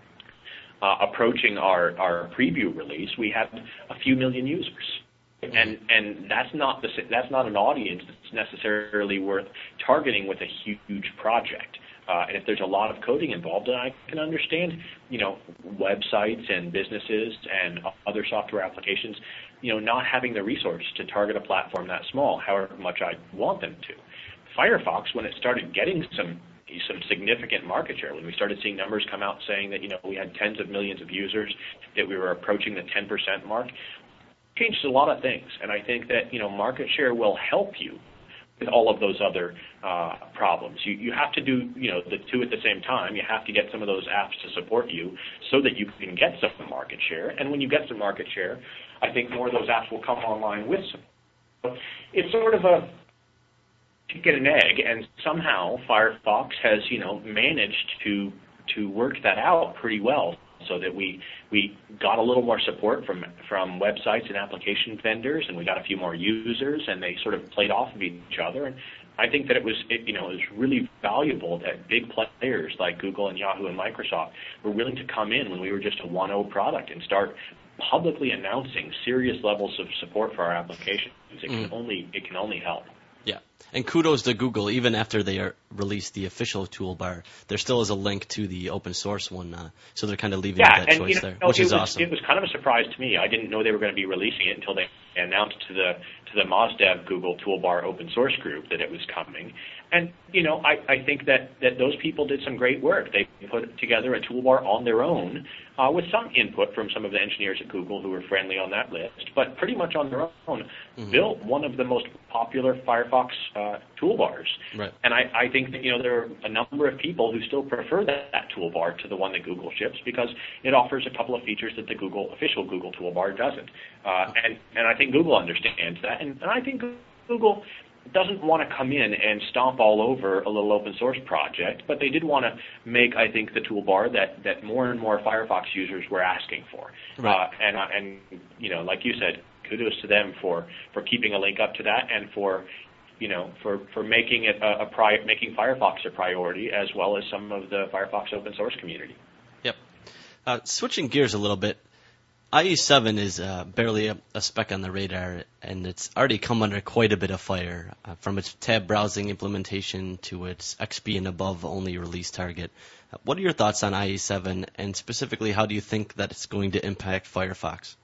uh, approaching our, our preview release, we had a few million users. And and that's not the that's not an audience that's necessarily worth targeting with a huge project. Uh, and if there's a lot of coding involved, then I can understand, you know, websites and businesses and other software applications, you know, not having the resources to target a platform that small, however much I want them to. Firefox, when it started getting some some significant market share, when we started seeing numbers come out saying that, you know, we had tens of millions of users, that we were approaching the ten percent mark, changed a lot of things, and I think that, you know, market share will help you with all of those other uh, problems. You you have to do, you know, the two at the same time. You have to get some of those apps to support you so that you can get some market share, and when you get some market share, I think more of those apps will come online with some. So it's sort of a chicken and egg, and somehow Firefox has, you know, managed to to work that out pretty well, so that we we got a little more support from from websites and application vendors, and we got a few more users, and they sort of played off of each other. And I think that it was it, you know it was really valuable that big players like Google and Yahoo and Microsoft were willing to come in when we were just a one oh product and start publicly announcing serious levels of support for our applications. It can mm. only it can only help. Yeah, and kudos to Google. Even after they are released the official toolbar, there still is a link to the open source one, uh, so they're kind of leaving yeah, that and, choice you know, there, which it is was, awesome. It was kind of a surprise to me. I didn't know they were going to be releasing it until they announced to the to the MozDev Google Toolbar open source group that it was coming. And, you know, I, I think that, that those people did some great work. They put together a toolbar on their own uh, with some input from some of the engineers at Google who were friendly on that list, but pretty much on their own, mm-hmm. built one of the most popular Firefox uh, toolbars. Right. And I, I think that, you know, there are a number of people who still prefer that, that toolbar to the one that Google ships because it offers a couple of features that the Google official Google toolbar doesn't. Uh, and, and I think Google understands that. And, and I think Google doesn't want to come in and stomp all over a little open source project, but they did want to make, I think, the toolbar that, that more and more Firefox users were asking for. Right. Uh, and, uh, and, you know, like you said, kudos to them for, for keeping a link up to that and for, you know, for, for making it a, a pri- making Firefox a priority, as well as some of the Firefox open source community. Yep. Uh, switching gears a little bit, I E seven is uh, barely a, a speck on the radar, and it's already come under quite a bit of fire, uh, from its tab browsing implementation to its X P and above only release target. Uh, what are your thoughts on I E seven, and specifically, how do you think that it's going to impact Firefox?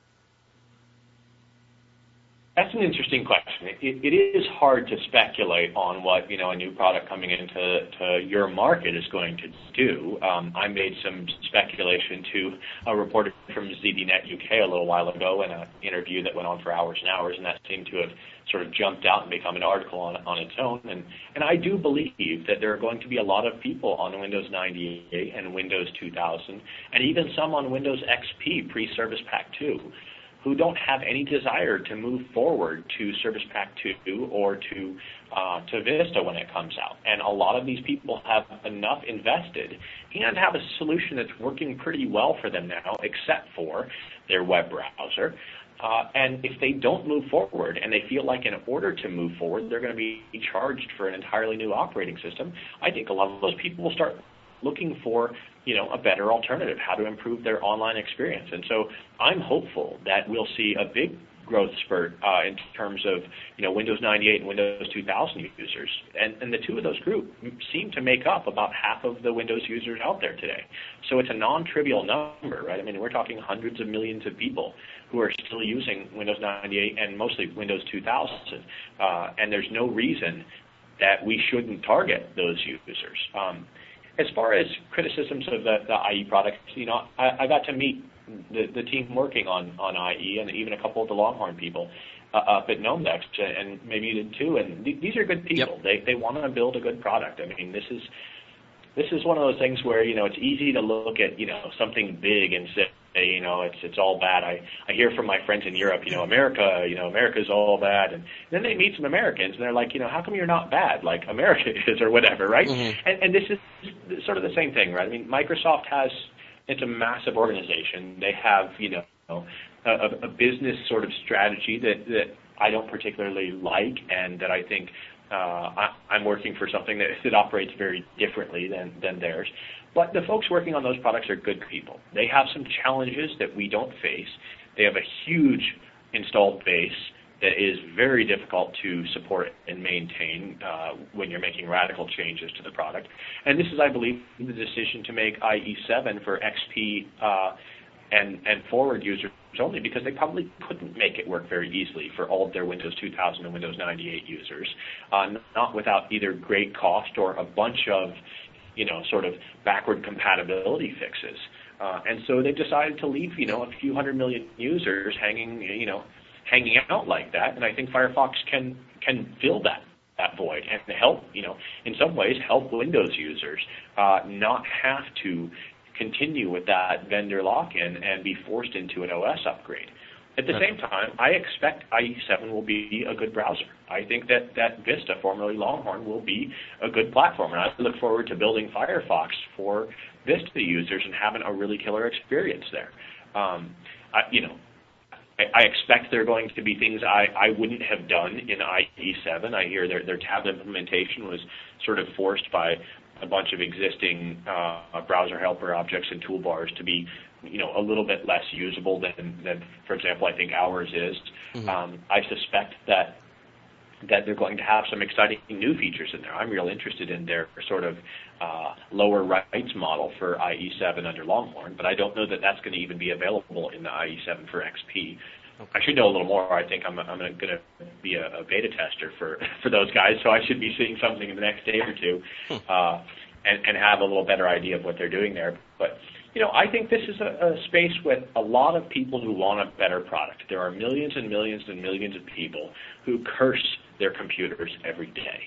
That's an interesting question. It, it is hard to speculate on what, you know, a new product coming into to your market is going to do. Um, I made some speculation to a reporter from Z D Net U K a little while ago in an interview that went on for hours and hours, and that seemed to have sort of jumped out and become an article on, on its own. And, and I do believe that there are going to be a lot of people on Windows ninety-eight and Windows two thousand, and even some on Windows X P pre-Service Pack two, who don't have any desire to move forward to Service Pack two or to uh, to Vista when it comes out. And a lot of these people have enough invested and have a solution that's working pretty well for them now, except for their web browser. Uh, and if they don't move forward and they feel like in order to move forward, they're going to be charged for an entirely new operating system, I think a lot of those people will start looking for, you know, a better alternative, how to improve their online experience. And so I'm hopeful that we'll see a big growth spurt uh, in terms of, you know, Windows ninety-eight and Windows two thousand users. And, and the two of those groups seem to make up about half of the Windows users out there today. So it's a non-trivial number, right? I mean, we're talking hundreds of millions of people who are still using Windows ninety-eight and mostly Windows two thousand. Uh, and there's no reason that we shouldn't target those users. Um, As far as criticisms of the, the I E products, you know, I, I got to meet the, the team working on, on I E and even a couple of the Longhorn people uh, up at Gnomedex, and maybe you did too. And th- these are good people. Yep. They they want to build a good product. I mean, this is this is one of those things where, you know, it's easy to look at, you know, something big and say, you know, it's it's all bad. I, I hear from my friends in Europe, you know, America, you know, America's all bad. And then they meet some Americans, and they're like, you know, how come you're not bad like America is or whatever, right? Mm-hmm. And, and this is sort of the same thing, right? I mean, Microsoft has, it's a massive organization. They have, you know, a, a business sort of strategy that, that I don't particularly like, and that I think uh, I, I'm working for something that, that operates very differently than, than theirs. But the folks working on those products are good people. They have some challenges that we don't face. They have a huge installed base that is very difficult to support and maintain uh, when you're making radical changes to the product. And this is, I believe, the decision to make I E seven for X P uh, and, and forward users only, because they probably couldn't make it work very easily for all of their Windows two thousand and Windows ninety-eight users, uh, not without either great cost or a bunch of, you know, sort of backward compatibility fixes. Uh, and so they decided to leave, you know, a few hundred million users hanging, you know, hanging out like that. And I think Firefox can can fill that that void and help, you know, in some ways help Windows users uh, not have to continue with that vendor lock-in and be forced into an O S upgrade. At the same time, I expect I E seven will be a good browser. I think that, that Vista, formerly Longhorn, will be a good platform, and I look forward to building Firefox for Vista users and having a really killer experience there. Um, I, you know, I, I expect there are going to be things I, I wouldn't have done in I E seven. I hear their, their tab implementation was sort of forced by a bunch of existing uh, browser helper objects and toolbars to be, you know, a little bit less usable than, than for example, I think ours is. Mm-hmm. Um, I suspect that that they're going to have some exciting new features in there. I'm real interested in their sort of uh, lower rights model for I E seven under Longhorn, but I don't know that that's going to even be available in the I E seven for X P. Okay. I should know a little more. I think I'm, I'm going to be a, a beta tester for, for those guys, so I should be seeing something in the next day or two uh, and, and have a little better idea of what they're doing there. But you know, I think this is a, a space with a lot of people who want a better product. There are millions and millions and millions of people who curse their computers every day.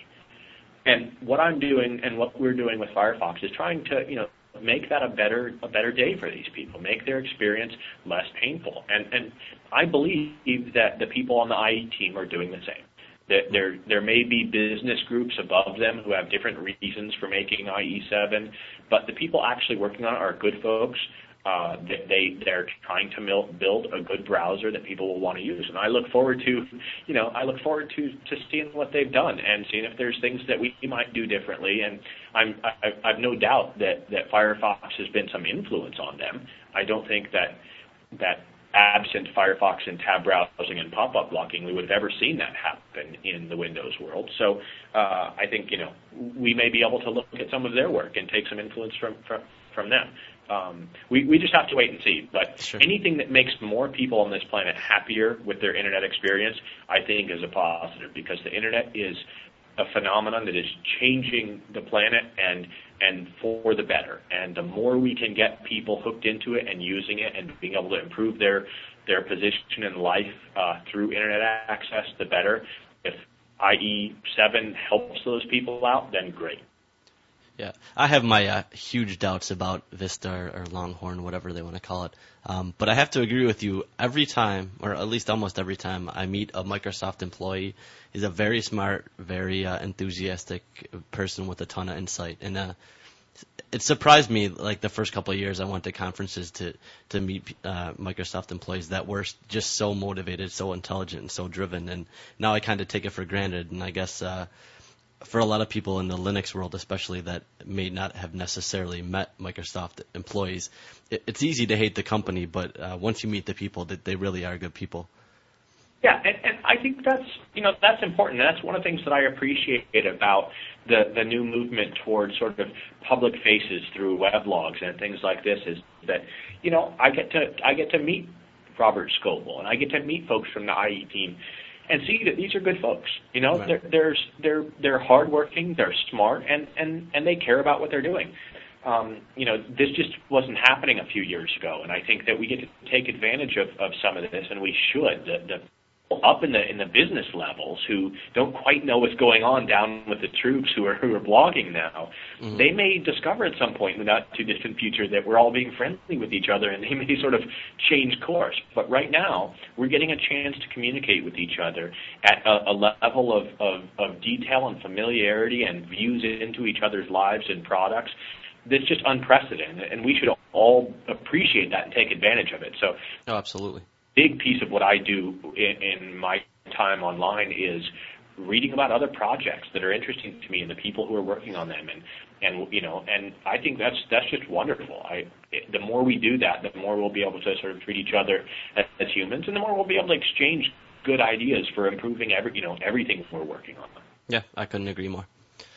And what I'm doing and what we're doing with Firefox is trying to, you know, make that a better a better day for these people, make their experience less painful. And and I believe that the people on the I E team are doing the same. There, there, there may be business groups above them who have different reasons for making I E seven, but the people actually working on it are good folks. Uh, they, they're trying to build a good browser that people will want to use. And I look forward to, you know, I look forward to, to seeing what they've done and seeing if there's things that we might do differently. And I'm, I, I've no doubt that, that Firefox has been some influence on them. I don't think that, that absent Firefox and tab browsing and pop-up blocking, we would have ever seen that happen in the Windows world. So uh, I think, you know, we may be able to look at some of their work and take some influence from, from, from them. Um, we, we just have to wait and see. But sure. Anything that makes more people on this planet happier with their Internet experience, I think is a positive, because the Internet is a phenomenon that is changing the planet and and for the better. And the more we can get people hooked into it and using it and being able to improve their, their position in life uh, through Internet access, the better. If I E seven helps those people out, then great. Yeah, I have my uh, huge doubts about Vista or, or Longhorn, whatever they want to call it. Um, but I have to agree with you. Every time, or at least almost every time, I meet a Microsoft employee, he's a very smart, very uh, enthusiastic person with a ton of insight. And uh, it surprised me, like the first couple of years I went to conferences to, to meet uh, Microsoft employees that were just so motivated, so intelligent, and so driven. And now I kind of take it for granted. And I guess uh, for a lot of people in the Linux world, especially that may not have necessarily met Microsoft employees, it, it's easy to hate the company, but uh, once you meet the people, that they really are good people. Yeah, and, and I think that's, you know, that's important. And that's one of the things that I appreciate about the, the new movement towards sort of public faces through weblogs and things like this is that, you know, I get to I get to meet Robert Scoble and I get to meet folks from the I E team and see that these are good folks. You know, right. they're, they're they're they're hardworking, they're smart, and, and, and they care about what they're doing. Um, you know, this just wasn't happening a few years ago, and I think that we get to take advantage of, of some of this, and we should. The, the up in the in the business levels who don't quite know what's going on down with the troops who are who are blogging now, mm-hmm. they may discover at some point in the not too distant future that we're all being friendly with each other, and they may sort of change course. But right now, we're getting a chance to communicate with each other at a, a level of, of, of detail and familiarity and views into each other's lives and products that's just unprecedented, and we should all appreciate that and take advantage of it. So, oh, absolutely. Big piece of what I do in, in my time online is reading about other projects that are interesting to me and the people who are working on them, and and you know, and I think that's that's just wonderful. I it, the more we do that, the more we'll be able to sort of treat each other as, as humans, and the more we'll be able to exchange good ideas for improving every you know everything we're working on. Yeah, I couldn't agree more.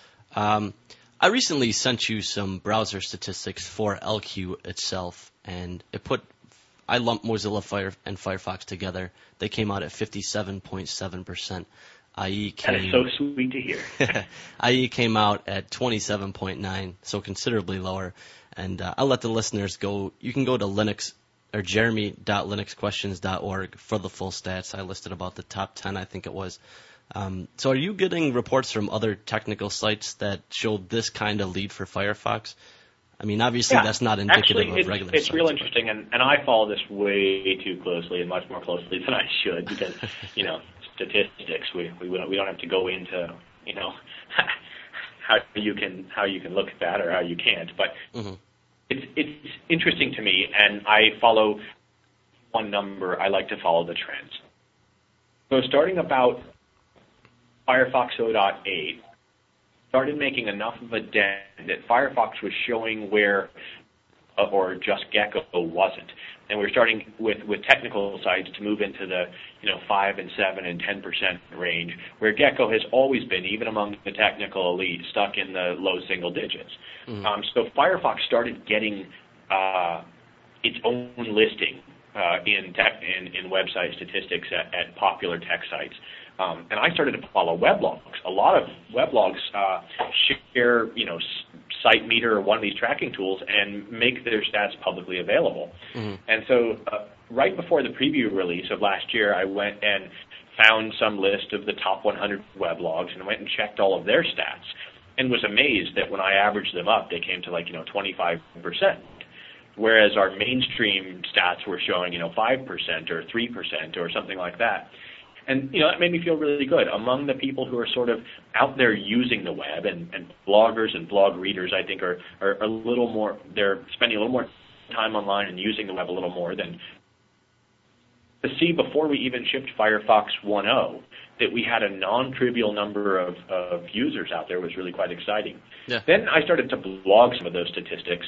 Um, I recently sent you some browser statistics for L Q itself, and it put I lumped Mozilla Fire and Firefox together. They came out at fifty-seven point seven percent. I E came, that is so sweet to hear. I E came out at twenty-seven point nine, so considerably lower. And uh, I'll let the listeners go. You can go to Linux or jeremy dot linux questions dot org for the full stats. I listed about the top ten, I think it was. Um, so are you getting reports from other technical sites that showed this kind of lead for Firefox? I mean, obviously yeah. that's not indicative Actually, of regular it's, it's sites, real interesting, and, and I follow this way too closely and much more closely than I should because, you know, statistics, we, we we don't have to go into, you know, how you can how you can look at that or how you can't. But mm-hmm. it's it's interesting to me, and I follow one number. I like to follow the trends. So starting about Firefox zero point eight, started making enough of a dent that Firefox was showing where, uh, or just Gecko wasn't. And we're starting with, with technical sites to move into the you know five and seven and ten percent range, where Gecko has always been, even among the technical elite, stuck in the low single digits. Mm-hmm. Um, so Firefox started getting uh, its own listing uh, in tech in, in website statistics at, at popular tech sites. Um, and I started to follow weblogs. A lot of weblogs uh, share, you know, SiteMeter or one of these tracking tools and make their stats publicly available. Mm-hmm. And so uh, right before the preview release of last year, I went and found some list of the top one hundred weblogs and went and checked all of their stats and was amazed that when I averaged them up, they came to like, you know, twenty-five percent. Whereas our mainstream stats were showing, you know, five percent or three percent or something like that. And, you know, that made me feel really good. Among the people who are sort of out there using the web, and, and bloggers and blog readers, I think, are, are a little more, they're spending a little more time online and using the web a little more than to see before we even shipped Firefox one point oh that we had a non-trivial number of, of users out there was really quite exciting. Yeah. Then I started to blog some of those statistics,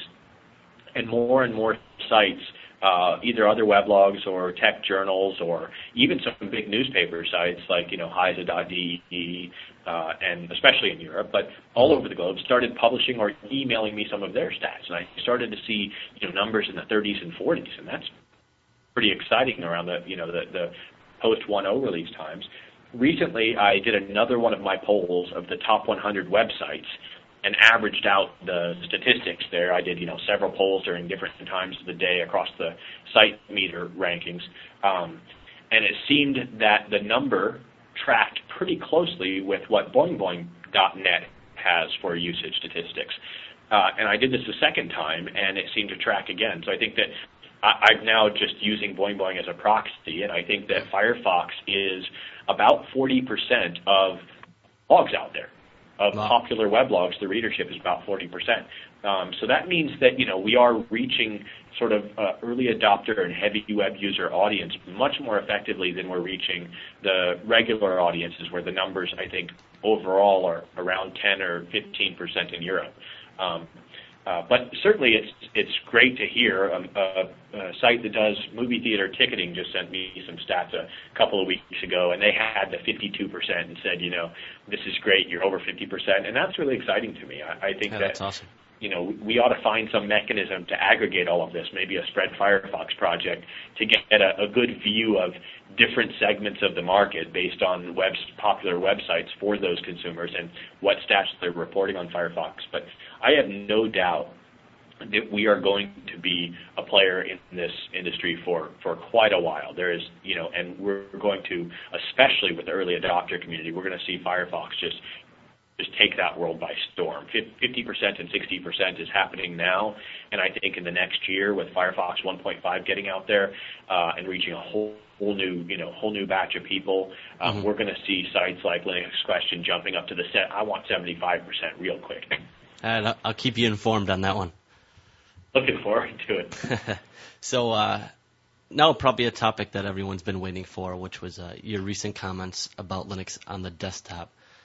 and more and more sites, uh, either other weblogs or tech journals or even some big newspaper sites like, you know, Heise dot D E, uh, and especially in Europe, but all over the globe, started publishing or emailing me some of their stats. And I started to see, you know, numbers in the thirties and forties, and that's pretty exciting around the, you know, the, the post one point oh release times. Recently, I did another one of my polls of the top one hundred websites and averaged out the statistics there. I did, you know, several polls during different times of the day across the site meter rankings, um, and it seemed that the number tracked pretty closely with what boing boing dot net has for usage statistics. Uh, and I did this a second time, and it seemed to track again. So I think that I, I'm now just using Boing Boing as a proxy, and I think that Firefox is about forty percent of blogs out there. Of wow. popular weblogs, the readership is about forty percent. Um, so that means that, you know, we are reaching sort of uh, early adopter and heavy web user audience much more effectively than we're reaching the regular audiences, where the numbers, I think, overall are around ten or fifteen percent in Europe. Um, Uh, but certainly it's it's great to hear. Um, a, a site that does movie theater ticketing just sent me some stats a couple of weeks ago, and they had the fifty-two percent and said, you know, this is great, you're over fifty percent, and that's really exciting to me. I, I think yeah, that, that's awesome. you know, we ought to find some mechanism to aggregate all of this, maybe a Spread Firefox project, to get a, a good view of different segments of the market based on web, popular websites for those consumers and what stats they're reporting on Firefox. But I have no doubt that we are going to be a player in this industry for, for quite a while. There is, you know, and we're going to, especially with the early adopter community, we're going to see Firefox just just take that world by storm. fifty percent and sixty percent is happening now, and I think in the next year with Firefox one point five getting out there uh, and reaching a whole whole new, you know, whole new batch of people, um, mm-hmm. we're going to see sites like Linux Question jumping up to the set. I want seventy-five percent real quick. And I'll keep you informed on that one. Looking forward to it. So uh, now probably a topic that everyone's been waiting for, which was uh, your recent comments about Linux on the desktop.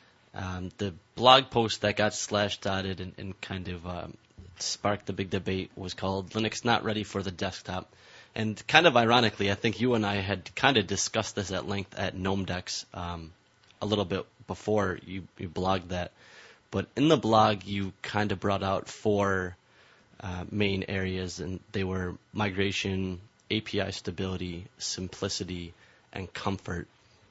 Um, the blog post that got slash dotted and, and kind of um, sparked the big debate was called Linux Not Ready for the Desktop. And kind of ironically, I think you and I had kind of discussed this at length at GnomeDex um, a little bit before you, you blogged that. But in the blog, you kind of brought out four uh, main areas, and they were migration, A P I stability, simplicity, and comfort.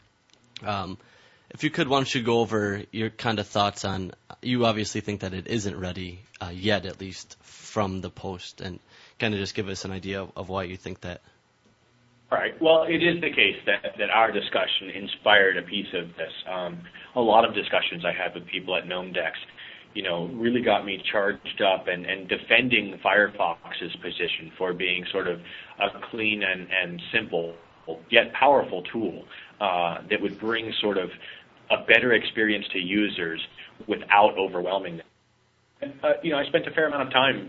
Um, If you could, why don't you go over your kind of thoughts on, you obviously think that it isn't ready uh, yet, at least from the post, and kind of just give us an idea of, of why you think that. All right. Well, it is the case that, that our discussion inspired a piece of this. Um, a lot of discussions I had with people at GnomeDex, you know, really got me charged up and, and defending Firefox's position for being sort of a clean and, and simple yet powerful tool uh, that would bring sort of a better experience to users without overwhelming them. Uh, you know, I spent a fair amount of time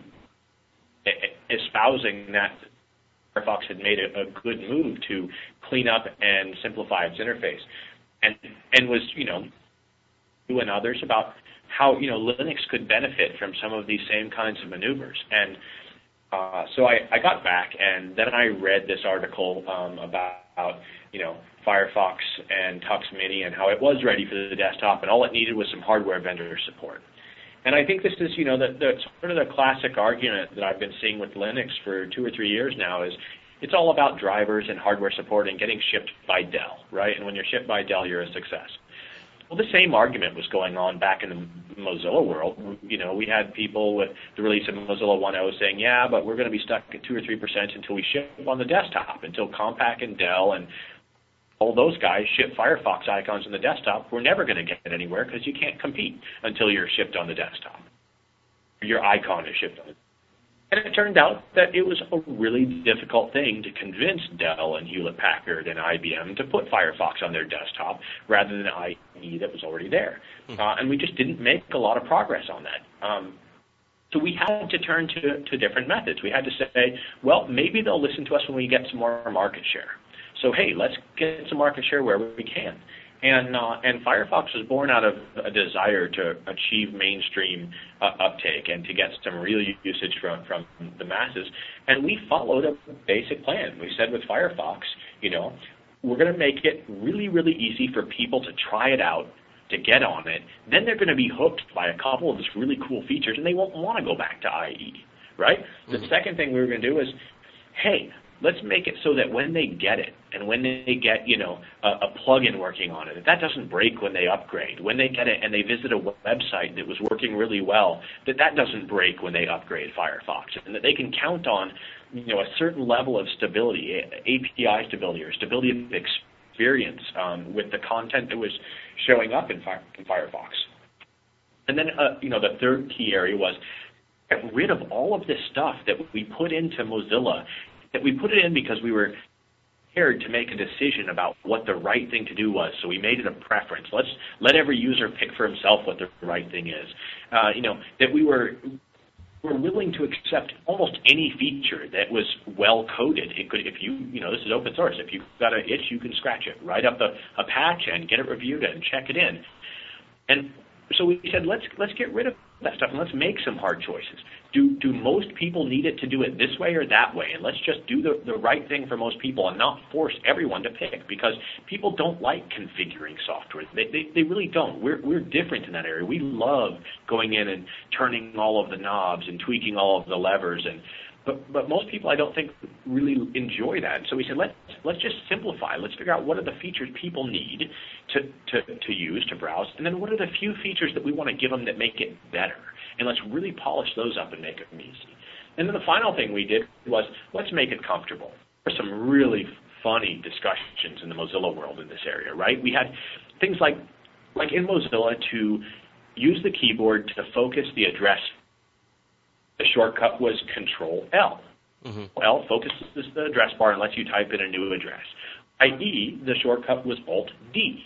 espousing that Firefox had made a, a good move to clean up and simplify its interface, and and was, you know, you and others about how, you know, Linux could benefit from some of these same kinds of maneuvers. And Uh, so I, I got back, and then I read this article um, about, you know, Firefox and Tux Mini and how it was ready for the desktop, and all it needed was some hardware vendor support. And I think this is, you know, the, the sort of the classic argument that I've been seeing with Linux for two or three years now is it's all about drivers and hardware support and getting shipped by Dell, right? And when you're shipped by Dell, you're a success. Well, the same argument was going on back in the Mozilla world. You know, we had people with the release of Mozilla one point oh saying, yeah, but we're going to be stuck at two or three percent until we ship on the desktop, until Compaq and Dell and all those guys ship Firefox icons on the desktop. We're never going to get anywhere because you can't compete until you're shipped on the desktop. Your icon is shipped on the desktop. And it turned out that it was a really difficult thing to convince Dell and Hewlett-Packard and I B M to put Firefox on their desktop rather than I E that was already there. Mm-hmm. Uh, and we just didn't make a lot of progress on that. Um, so we had to turn to, to different methods. We had to say, well, maybe they'll listen to us when we get some more market share. So, hey, let's get some market share wherever we can. And uh, and Firefox was born out of a desire to achieve mainstream uh, uptake and to get some real usage from, from the masses. And we followed a basic plan. We said with Firefox, you know, we're going to make it really, really easy for people to try it out, to get on it. Then they're going to be hooked by a couple of these really cool features, and they won't want to go back to I E, right? Mm-hmm. The second thing we were going to do is, hey, let's make it so that when they get it and when they get, you know, a, a plugin working on it, that doesn't break when they upgrade. When they get it and they visit a website that was working really well, that that doesn't break when they upgrade Firefox, and that they can count on, you know, a certain level of stability, A P I stability or stability of experience um, with the content that was showing up in, Fire, in Firefox. And then, uh, you know, the third key area was get rid of all of this stuff that we put into Mozilla, that we put it in because we were scared to make a decision about what the right thing to do was. So we made it a preference. Let's let every user pick for himself what the right thing is. Uh, you know, that we were were willing to accept almost any feature that was well coded. It could, if you, you know, this is open source. If you've got an itch, you can scratch it, write up a, a patch, and get it reviewed and check it in. And so we said, let's let's get rid of that stuff and let's make some hard choices. Do do most people need it to do it this way or that way? And let's just do the, the right thing for most people and not force everyone to pick, because people don't like configuring software. They they, they really don't. We're we're different in that area. We love going in and turning all of the knobs and tweaking all of the levers, and but but most people I don't think really enjoy that. So we said let's let's just simplify. Let's figure out what are the features people need to to to use to browse, and then what are the few features that we want to give them that make it better. And let's really polish those up and make them easy. And then the final thing we did was let's make it comfortable. There's some really funny discussions in the Mozilla world in this area, right? We had things like, like in Mozilla, to use the keyboard to focus the address. The shortcut was Control L. Mm-hmm. L focuses the address bar and lets you type in a new address. that is, the shortcut was Alt D.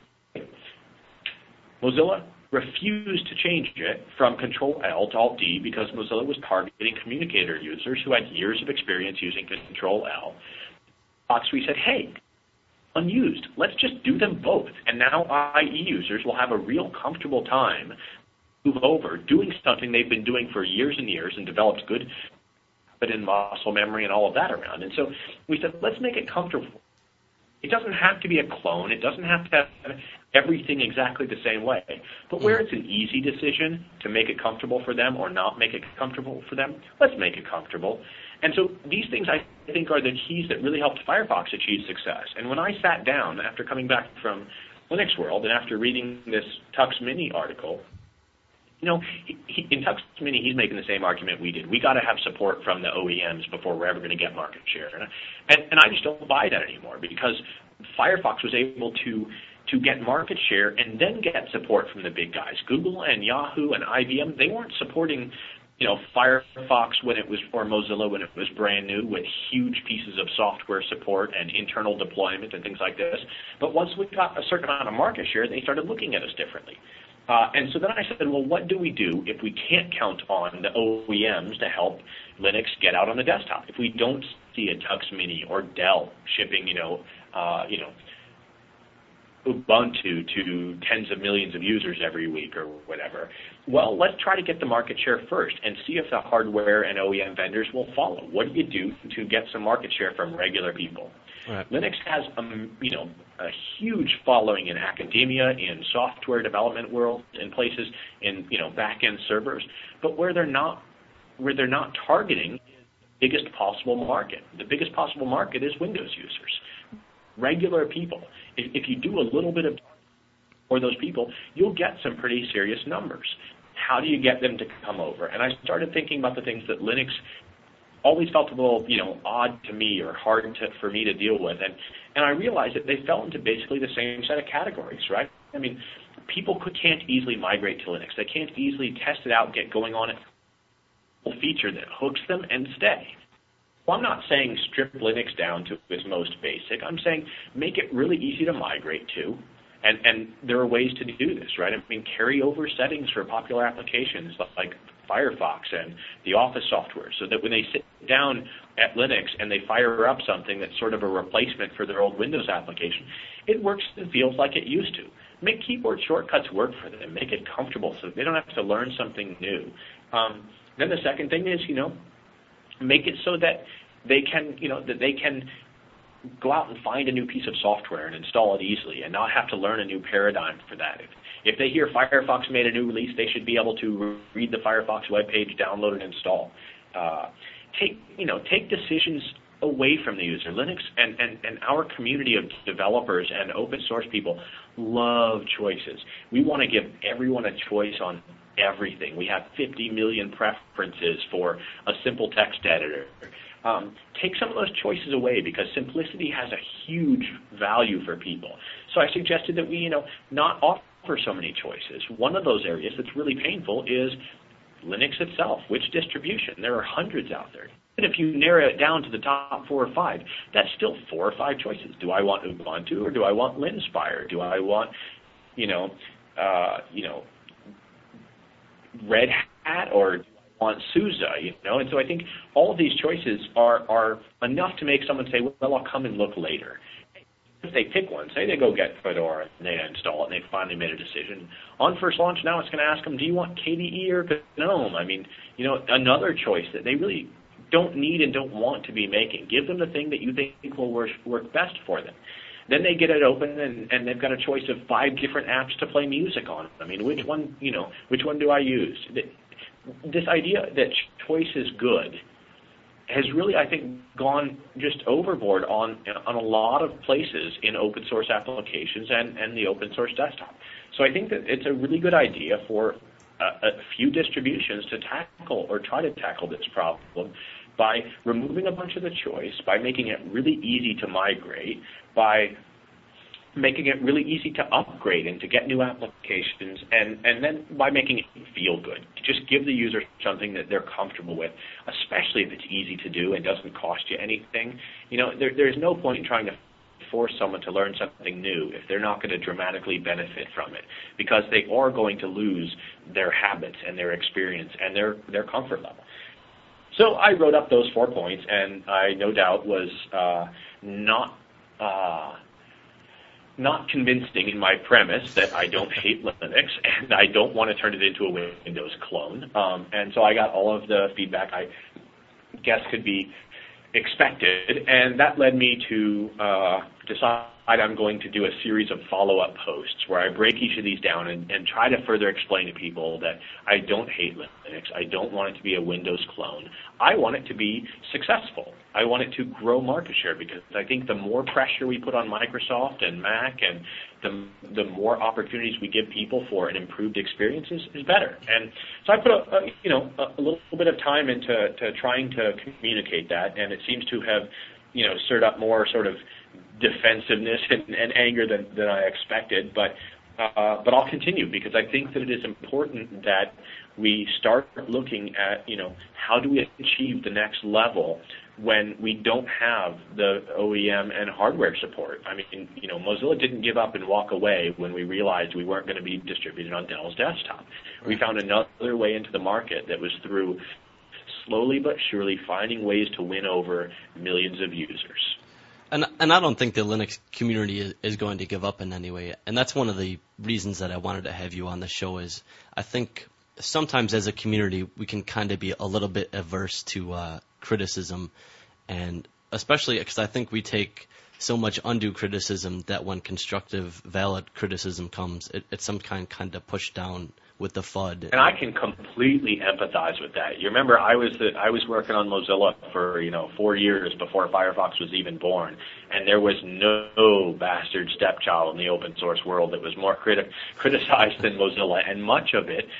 Mozilla refused to change it from Control L to Alt D because Mozilla was targeting communicator users who had years of experience using Control L. So we said, hey, unused, let's just do them both. And now I E users will have a real comfortable time move over doing something they've been doing for years and years and developed good but in muscle memory and all of that around. And so we said, let's make it comfortable. It doesn't have to be a clone. It doesn't have to have everything exactly the same way. But where it's an easy decision to make it comfortable for them or not make it comfortable for them, let's make it comfortable. And so these things, I think, are the keys that really helped Firefox achieve success. And when I sat down after coming back from Linux World and after reading this Tux Mini article, you know, he, he, in Tux Mini, he's making the same argument we did. We got to have support from the O E Ms before we're ever going to get market share. And, and, and I just don't buy that anymore, because Firefox was able to to get market share and then get support from the big guys. Google and Yahoo and I B M, they weren't supporting, you know, Firefox when it was, or Mozilla when it was brand new with huge pieces of software support and internal deployment and things like this. But once we got a certain amount of market share, they started looking at us differently. Uh, and so then I said, well, what do we do if we can't count on the O E Ms to help Linux get out on the desktop? If we don't see a Tux Mini or Dell shipping, you know, uh, you know, Ubuntu to tens of millions of users every week or whatever. Well, let's try to get the market share first and see if the hardware and O E M vendors will follow. What do you do to get some market share from regular people? Right. Linux has, um, you know, a huge following in academia, in software development world, in places in, you know, back-end servers, but where they're not, where they're not targeting the biggest possible market. The biggest possible market is Windows users, regular people. If, if you do a little bit of for those people, you'll get some pretty serious numbers. How do you get them to come over? And I started thinking about the things that Linux always felt a little, you know, odd to me or hard to, for me to deal with. And, and I realized that they fell into basically the same set of categories, right? I mean, people could, can't easily migrate to Linux. They can't easily test it out, get going on it feature that hooks them and stay. Well, I'm not saying strip Linux down to its most basic. I'm saying make it really easy to migrate to. And, and there are ways to do this, right? I mean, carry over settings for popular applications like Firefox and the Office software so that when they sit down at Linux and they fire up something that's sort of a replacement for their old Windows application, it works and feels like it used to. Make keyboard shortcuts work for them. Make it comfortable so they don't have to learn something new. Um, then the second thing is, you know, make it so that they can, you know, that they can go out and find a new piece of software and install it easily and not have to learn a new paradigm for that. If, if they hear Firefox made a new release, they should be able to read the Firefox webpage, download and install. Uh, take, you know, take decisions away from the user. Linux and, and, and our community of developers and open source people love choices. We want to give everyone a choice on everything. We have fifty million preferences for a simple text editor. Um, take some of those choices away because simplicity has a huge value for people. So I suggested that we, you know, not offer so many choices. One of those areas that's really painful is Linux itself. Which distribution? There are hundreds out there. And if you narrow it down to the top four or five, that's still four or five choices. Do I want Ubuntu or do I want Linspire? Do I want, you know, uh, you know, Red Hat or want SUSE, you know, and so I think all of these choices are, are enough to make someone say, well, I'll come and look later. If they pick one, say they go get Fedora and they install it and they finally made a decision. On first launch now it's going to ask them, do you want K D E or GNOME? I mean, you know, another choice that they really don't need and don't want to be making. Give them the thing that you think will work, work best for them. Then they get it open and, and they've got a choice of five different apps to play music on. I mean, which one, you know, which one do I use? This idea that choice is good has really, I think, gone just overboard on on a lot of places in open source applications and, and the open source desktop. So I think that it's a really good idea for a, a few distributions to tackle or try to tackle this problem by removing a bunch of the choice, by making it really easy to migrate, by making it really easy to upgrade and to get new applications, and, and then by making it feel good. Just give the user something that they're comfortable with, especially if it's easy to do and doesn't cost you anything. You know, there, there's no point in trying to force someone to learn something new if they're not going to dramatically benefit from it, because they are going to lose their habits and their experience and their, their comfort level. So I wrote up those four points, and I no doubt was uh, not... Uh, not convincing in my premise that I don't hate Linux and I don't want to turn it into a Windows clone. Um, and so I got all of the feedback I guess could be expected, and that led me to uh, decide I'm going to do a series of follow-up posts where I break each of these down and, and try to further explain to people that I don't hate Linux. I don't want it to be a Windows clone. I want it to be successful. I want it to grow market share because I think the more pressure we put on Microsoft and Mac and the, the more opportunities we give people for an improved experience is, is better. And so I put a, a you know a little bit of time into to trying to communicate that, and it seems to have you know stirred up more sort of defensiveness and, and anger than, than I expected. But uh, but I'll continue because I think that it is important that we start looking at you know how do we achieve the next level when we don't have the O E M and hardware support. I mean, you know, Mozilla didn't give up and walk away when we realized we weren't going to be distributed on Dell's desktop. We found another way into the market that was through slowly but surely finding ways to win over millions of users. And and I don't think the Linux community is, is going to give up in any way. And that's one of the reasons that I wanted to have you on the show is I think sometimes as a community we can kind of be a little bit averse to uh, criticism, and especially because I think we take so much undue criticism that when constructive, valid criticism comes, it, it's some kind kind of pushed down with the F U D. And I can completely empathize with that. You remember, I was the, I was working on Mozilla for you know four years before Firefox was even born, and there was no bastard stepchild in the open source world that was more criti- criticized than Mozilla, and much of it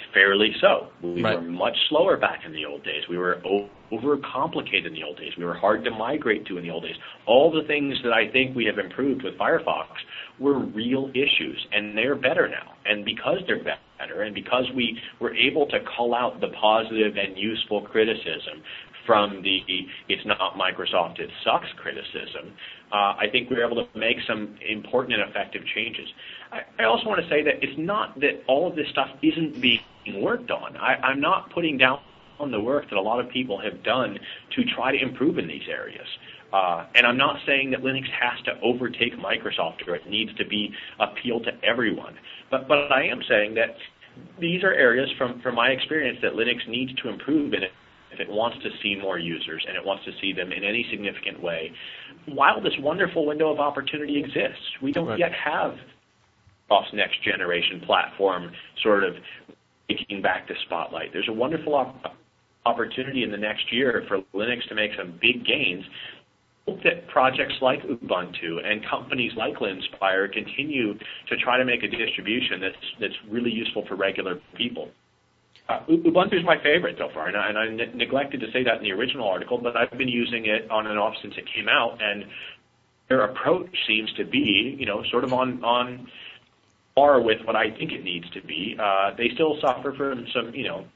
fairly so. We right. were much slower back in the old days. We were o- overcomplicated in the old days. We were hard to migrate to in the old days. All the things that I think we have improved with Firefox were real issues, and they're better now. And because they're better, and because we were able to call out the positive and useful criticism from the "it's not Microsoft, it sucks" criticism, uh, I think we were able to make some important and effective changes. I, I also want to say that it's not that all of this stuff isn't being worked on. I, I'm not putting down on the work that a lot of people have done to try to improve in these areas. Uh, and I'm not saying that Linux has to overtake Microsoft or it needs to be appeal to everyone. But, but I am saying that these are areas from, from my experience that Linux needs to improve in it if it wants to see more users and it wants to see them in any significant way. While this wonderful window of opportunity exists, we don't right. yet have Microsoft's next generation platform sort of taking back the spotlight. There's a wonderful op- opportunity in the next year for Linux to make some big gains. I hope that projects like Ubuntu and companies like Linspire continue to try to make a distribution that's that's really useful for regular people. Uh, Ubuntu is my favorite so far, and I, and I ne- neglected to say that in the original article, but I've been using it on and off since it came out, and their approach seems to be, you know, sort of on on par with what I think it needs to be. Uh, they still suffer from some, you know,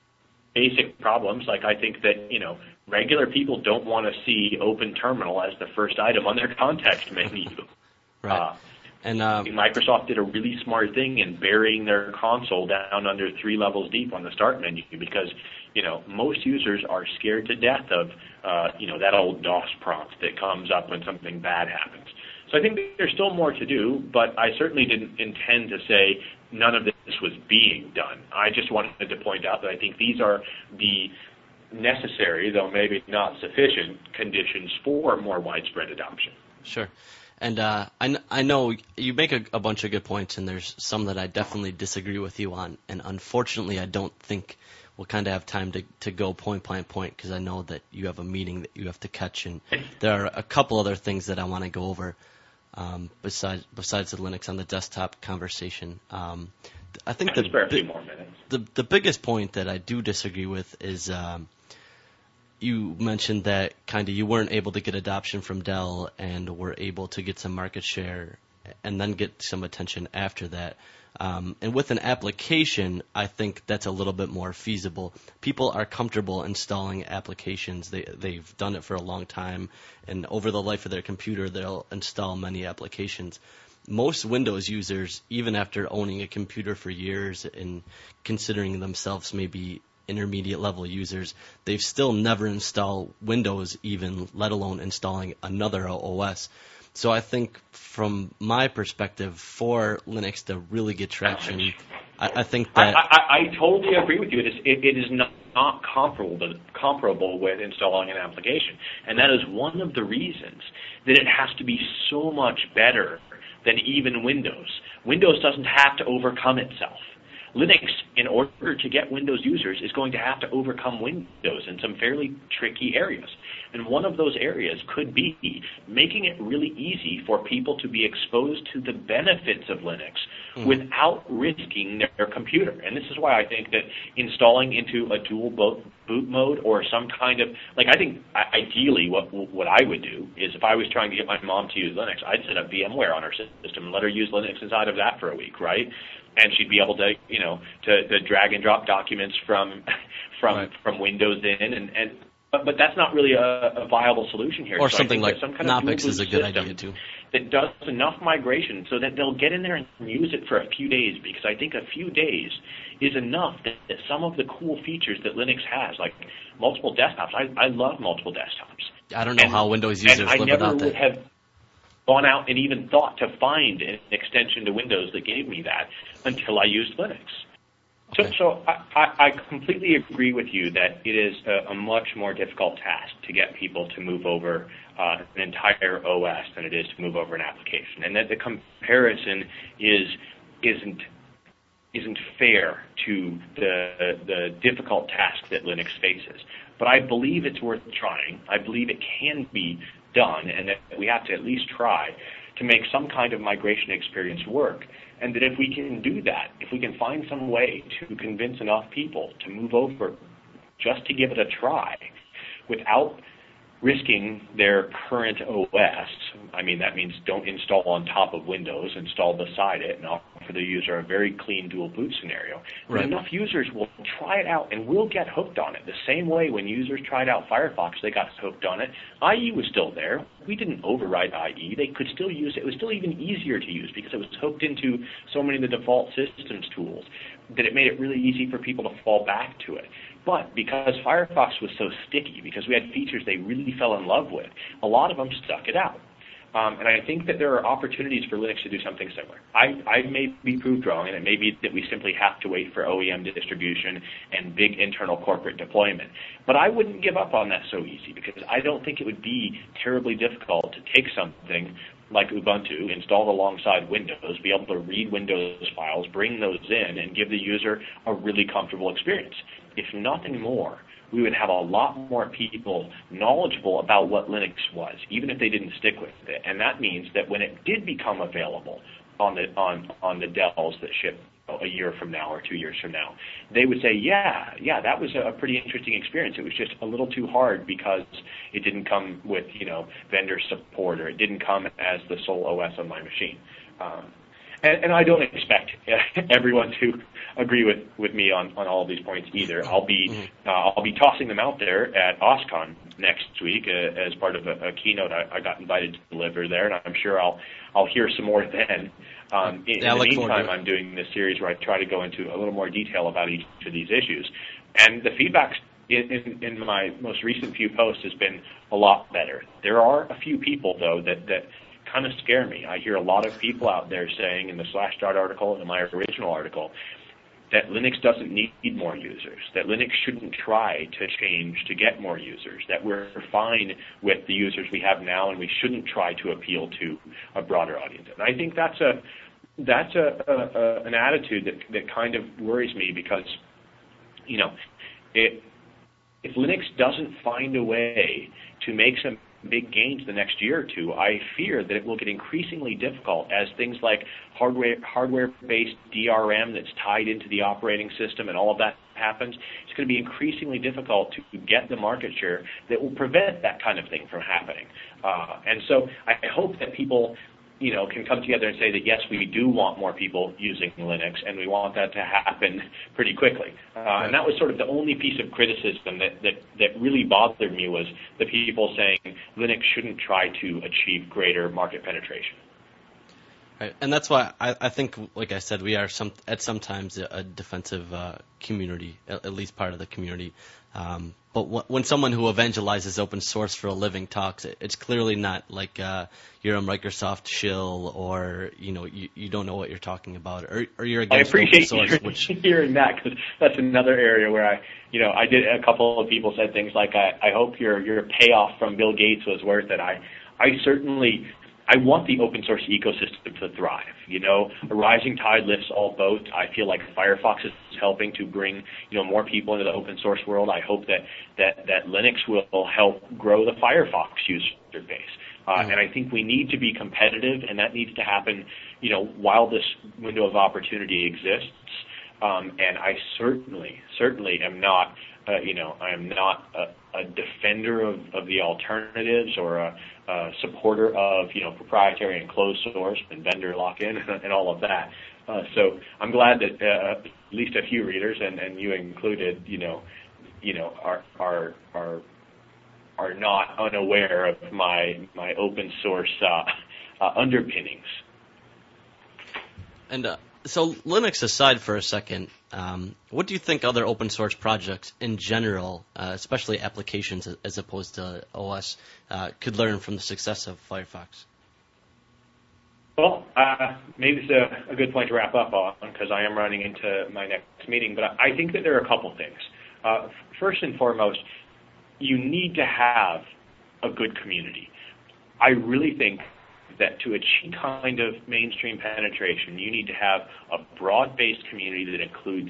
basic problems, like I think that, you know, regular people don't want to see Open Terminal as the first item on their context menu. Right. Uh, and uh, Microsoft did a really smart thing in burying their console down under three levels deep on the start menu because, you know, most users are scared to death of, uh, you know, that old DOS prompt that comes up when something bad happens. So I think there's still more to do, but I certainly didn't intend to say none of this was being done. I just wanted to point out that I think these are the necessary, though maybe not sufficient, conditions for more widespread adoption. Sure. And uh, I, I know you make a, a bunch of good points, and there's some that I definitely disagree with you on. And unfortunately, I don't think we'll kind of have time to, to go point by point because I know that you have a meeting that you have to catch. And there are a couple other things that I want to go over um, besides besides the Linux on the desktop conversation. Um, I think the, spare a few more minutes. the the biggest point that I do disagree with is um, you mentioned that kind of you weren't able to get adoption from Dell and were able to get some market share and then get some attention after that. Um, and with an application, I think that's a little bit more feasible. People are comfortable installing applications. They, they've done it for a long time, and over the life of their computer, they'll install many applications. Most Windows users, even after owning a computer for years and considering themselves maybe intermediate level users, they've still never installed Windows even, let alone installing another O S. So I think from my perspective, for Linux to really get traction, I, I think that... I, I, I totally agree with you. It is, it, it is not, not comparable, to, comparable with installing an application. And that is one of the reasons that it has to be so much better than even Windows. Windows doesn't have to overcome itself. Linux, in order to get Windows users, is going to have to overcome Windows in some fairly tricky areas. And one of those areas could be making it really easy for people to be exposed to the benefits of Linux mm. without risking their computer. And this is why I think that installing into a dual boot mode or some kind of, like I think ideally what what I would do is if I was trying to get my mom to use Linux, I'd set up VMware on her system and let her use Linux inside of that for a week, right? And she'd be able to, you know, to, to drag and drop documents from from right. from Windows in, and, and but, but that's not really a, a viable solution here. Or so something like some kind Knoppix of is a good idea too. That does enough migration so that they'll get in there and use it for a few days, because I think a few days is enough that, that some of the cool features that Linux has, like multiple desktops, I, I love multiple desktops. I don't know and, how Windows users and live I never without would that. have gone out and even thought to find an extension to Windows that gave me that until I used Linux. Okay. So, so I, I, I completely agree with you that it is a, a much more difficult task to get people to move over uh, an entire O S than it is to move over an application, and that the comparison is isn't isn't fair to the the difficult task that Linux faces. But I believe it's worth trying. I believe it can be done, and that we have to at least try to make some kind of migration experience work. And that if we can do that, if we can find some way to convince enough people to move over just to give it a try without risking their current O S, I mean, that means don't install on top of Windows, install beside it, and offer the user a very clean dual boot scenario. Right. But enough users will try it out and will get hooked on it. The same way when users tried out Firefox, they got hooked on it. I E was still there. We didn't overwrite I E. They could still use it. It was still even easier to use because it was hooked into so many of the default systems tools that it made it really easy for people to fall back to it. But because Firefox was so sticky, because we had features they really fell in love with, a lot of them stuck it out. Um, and I think that there are opportunities for Linux to do something similar. I, I may be proved wrong, and it may be that we simply have to wait for O E M distribution and big internal corporate deployment. But I wouldn't give up on that so easy, because I don't think it would be terribly difficult to take something like Ubuntu, installed alongside Windows, be able to read Windows files, bring those in, and give the user a really comfortable experience. If nothing more, we would have a lot more people knowledgeable about what Linux was, even if they didn't stick with it. And that means that when it did become available on the on on the Dells that ship a year from now or two years from now, they would say, yeah, yeah, that was a pretty interesting experience. It was just a little too hard because it didn't come with, you know, vendor support, or it didn't come as the sole O S on my machine. Um, and, and I don't expect everyone to agree with, with me on, on all of these points either. I'll be uh, I'll be tossing them out there at OSCON next week uh, as part of a, a keynote I, I got invited to deliver there, and I'm sure I'll I'll hear some more then. Um, in, yeah, in the meantime, I'm doing this series where I try to go into a little more detail about each of these issues, and the feedback in, in, in my most recent few posts has been a lot better. There are a few people though that that kind of scare me. I hear a lot of people out there saying in the Slashdot article and in my original article that Linux doesn't need more users, that Linux shouldn't try to change to get more users, that we're fine with the users we have now and we shouldn't try to appeal to a broader audience. And I think that's a that's a, a, a an attitude that, that kind of worries me because, you know, it, if Linux doesn't find a way to make some big gains the next year or two, I fear that it will get increasingly difficult as things like hardware, hardware-based D R M that's tied into the operating system and all of that happens. It's going to be increasingly difficult to get the market share that will prevent that kind of thing from happening. Uh, and so I hope that people, you know, can come together and say that, yes, we do want more people using Linux, and we want that to happen pretty quickly. Uh, and that was sort of the only piece of criticism that, that, that really bothered me, was the people saying Linux shouldn't try to achieve greater market penetration. Right. And that's why I, I think, like I said, we are some at sometimes a, a defensive uh, community, at, at least part of the community. Um, but w- when someone who evangelizes open source for a living talks, it, it's clearly not like uh, you're a Microsoft shill, or you know you, you don't know what you're talking about, or, or you're against open source. I appreciate which... hearing that, because that's another area where I, you know, I did a couple of people said things like, I, I hope your your payoff from Bill Gates was worth it. I I certainly. I want the open source ecosystem to thrive. You know, a rising tide lifts all boats. I feel like Firefox is helping to bring, you know, more people into the open source world. I hope that that, that Linux will help grow the Firefox user base. Uh, mm-hmm. And I think we need to be competitive, and that needs to happen, you know, while this window of opportunity exists. Um, and I certainly, certainly am not, uh, you know, I am not a, a defender of, of the alternatives, or a, a supporter of, you know, proprietary and closed source and vendor lock-in and, and all of that. Uh, so I'm glad that uh, at least a few readers, and, and you included, you know, you know, are are are are not unaware of my my open source uh, uh, underpinnings. And uh, so Linux aside for a second, um, what do you think other open source projects in general, uh, especially applications as opposed to O S, uh, could learn from the success of Firefox? Well, uh, maybe it's a, a good point to wrap up on, because I am running into my next meeting, but I think that there are a couple things. Uh, first and foremost, you need to have a good community. I really think that to achieve kind of mainstream penetration, you need to have a broad-based community that includes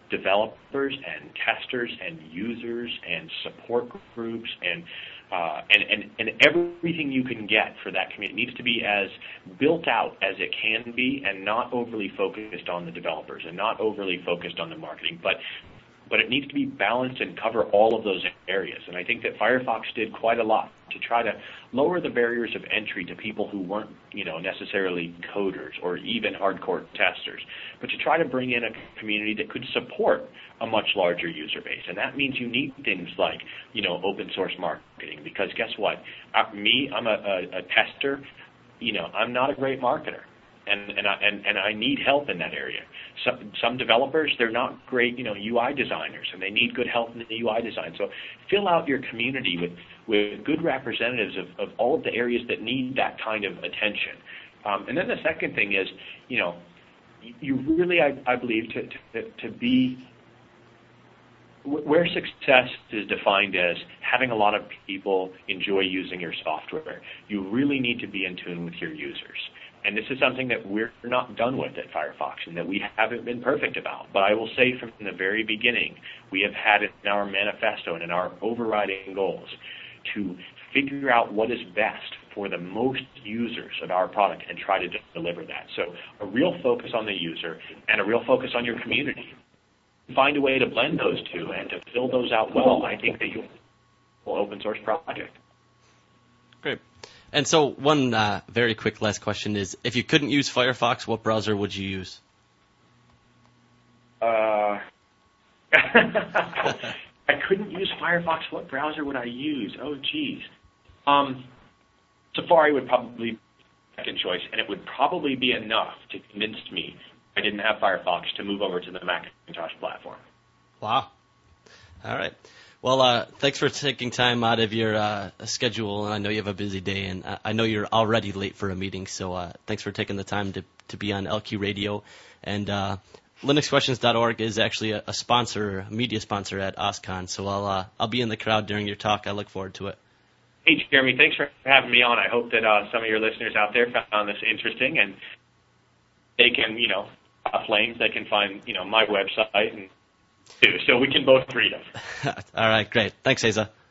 developers and testers and users and support groups and uh, and, and, and everything you can get for that community. It needs to be as built out as it can be and not overly focused on the developers and not overly focused on the marketing, but but it needs to be balanced and cover all of those areas. And I think that Firefox did quite a lot to try to lower the barriers of entry to people who weren't, you know, necessarily coders or even hardcore testers, but to try to bring in a community that could support a much larger user base. And that means you need things like, you know, open source marketing, because guess what? Uh, me, I'm a, a, a tester. You know, I'm not a great marketer. And and I and, and I need help in that area. Some some developers, they're not great, you know, U I designers, and they need good help in the U I design. So fill out your community with, with good representatives of, of all of the areas that need that kind of attention. Um, and then the second thing is, you know, you really, I, I believe, to, to to be where success is defined as having a lot of people enjoy using your software, you really need to be in tune with your users. And this is something that we're not done with at Firefox and that we haven't been perfect about. But I will say from the very beginning, we have had it in our manifesto and in our overriding goals to figure out what is best for the most users of our product and try to deliver that. So a real focus on the user and a real focus on your community. Find a way to blend those two and to fill those out well. I think that you'll open source project. Great. And so one uh, very quick last question is, if you couldn't use Firefox, what browser would you use? Uh, I couldn't use Firefox. What browser would I use? Oh, geez. Um, Safari would probably be the second choice, and it would probably be enough to convince me if I didn't have Firefox to move over to the Macintosh platform. Wow. All right. Well, uh, thanks for taking time out of your uh, schedule, and I know you have a busy day, and I know you're already late for a meeting, so uh, thanks for taking the time to, to be on L Q Radio. And uh, Linux Questions dot org is actually a, a sponsor, a media sponsor at OSCON, so I'll uh, I'll be in the crowd during your talk. I look forward to it. Hey, Jeremy, thanks for having me on. I hope that uh, some of your listeners out there found this interesting, and they can, you know, uh, flames, they can find, you know, my website and too, so we can both read them. All right, great. Thanks, Asa.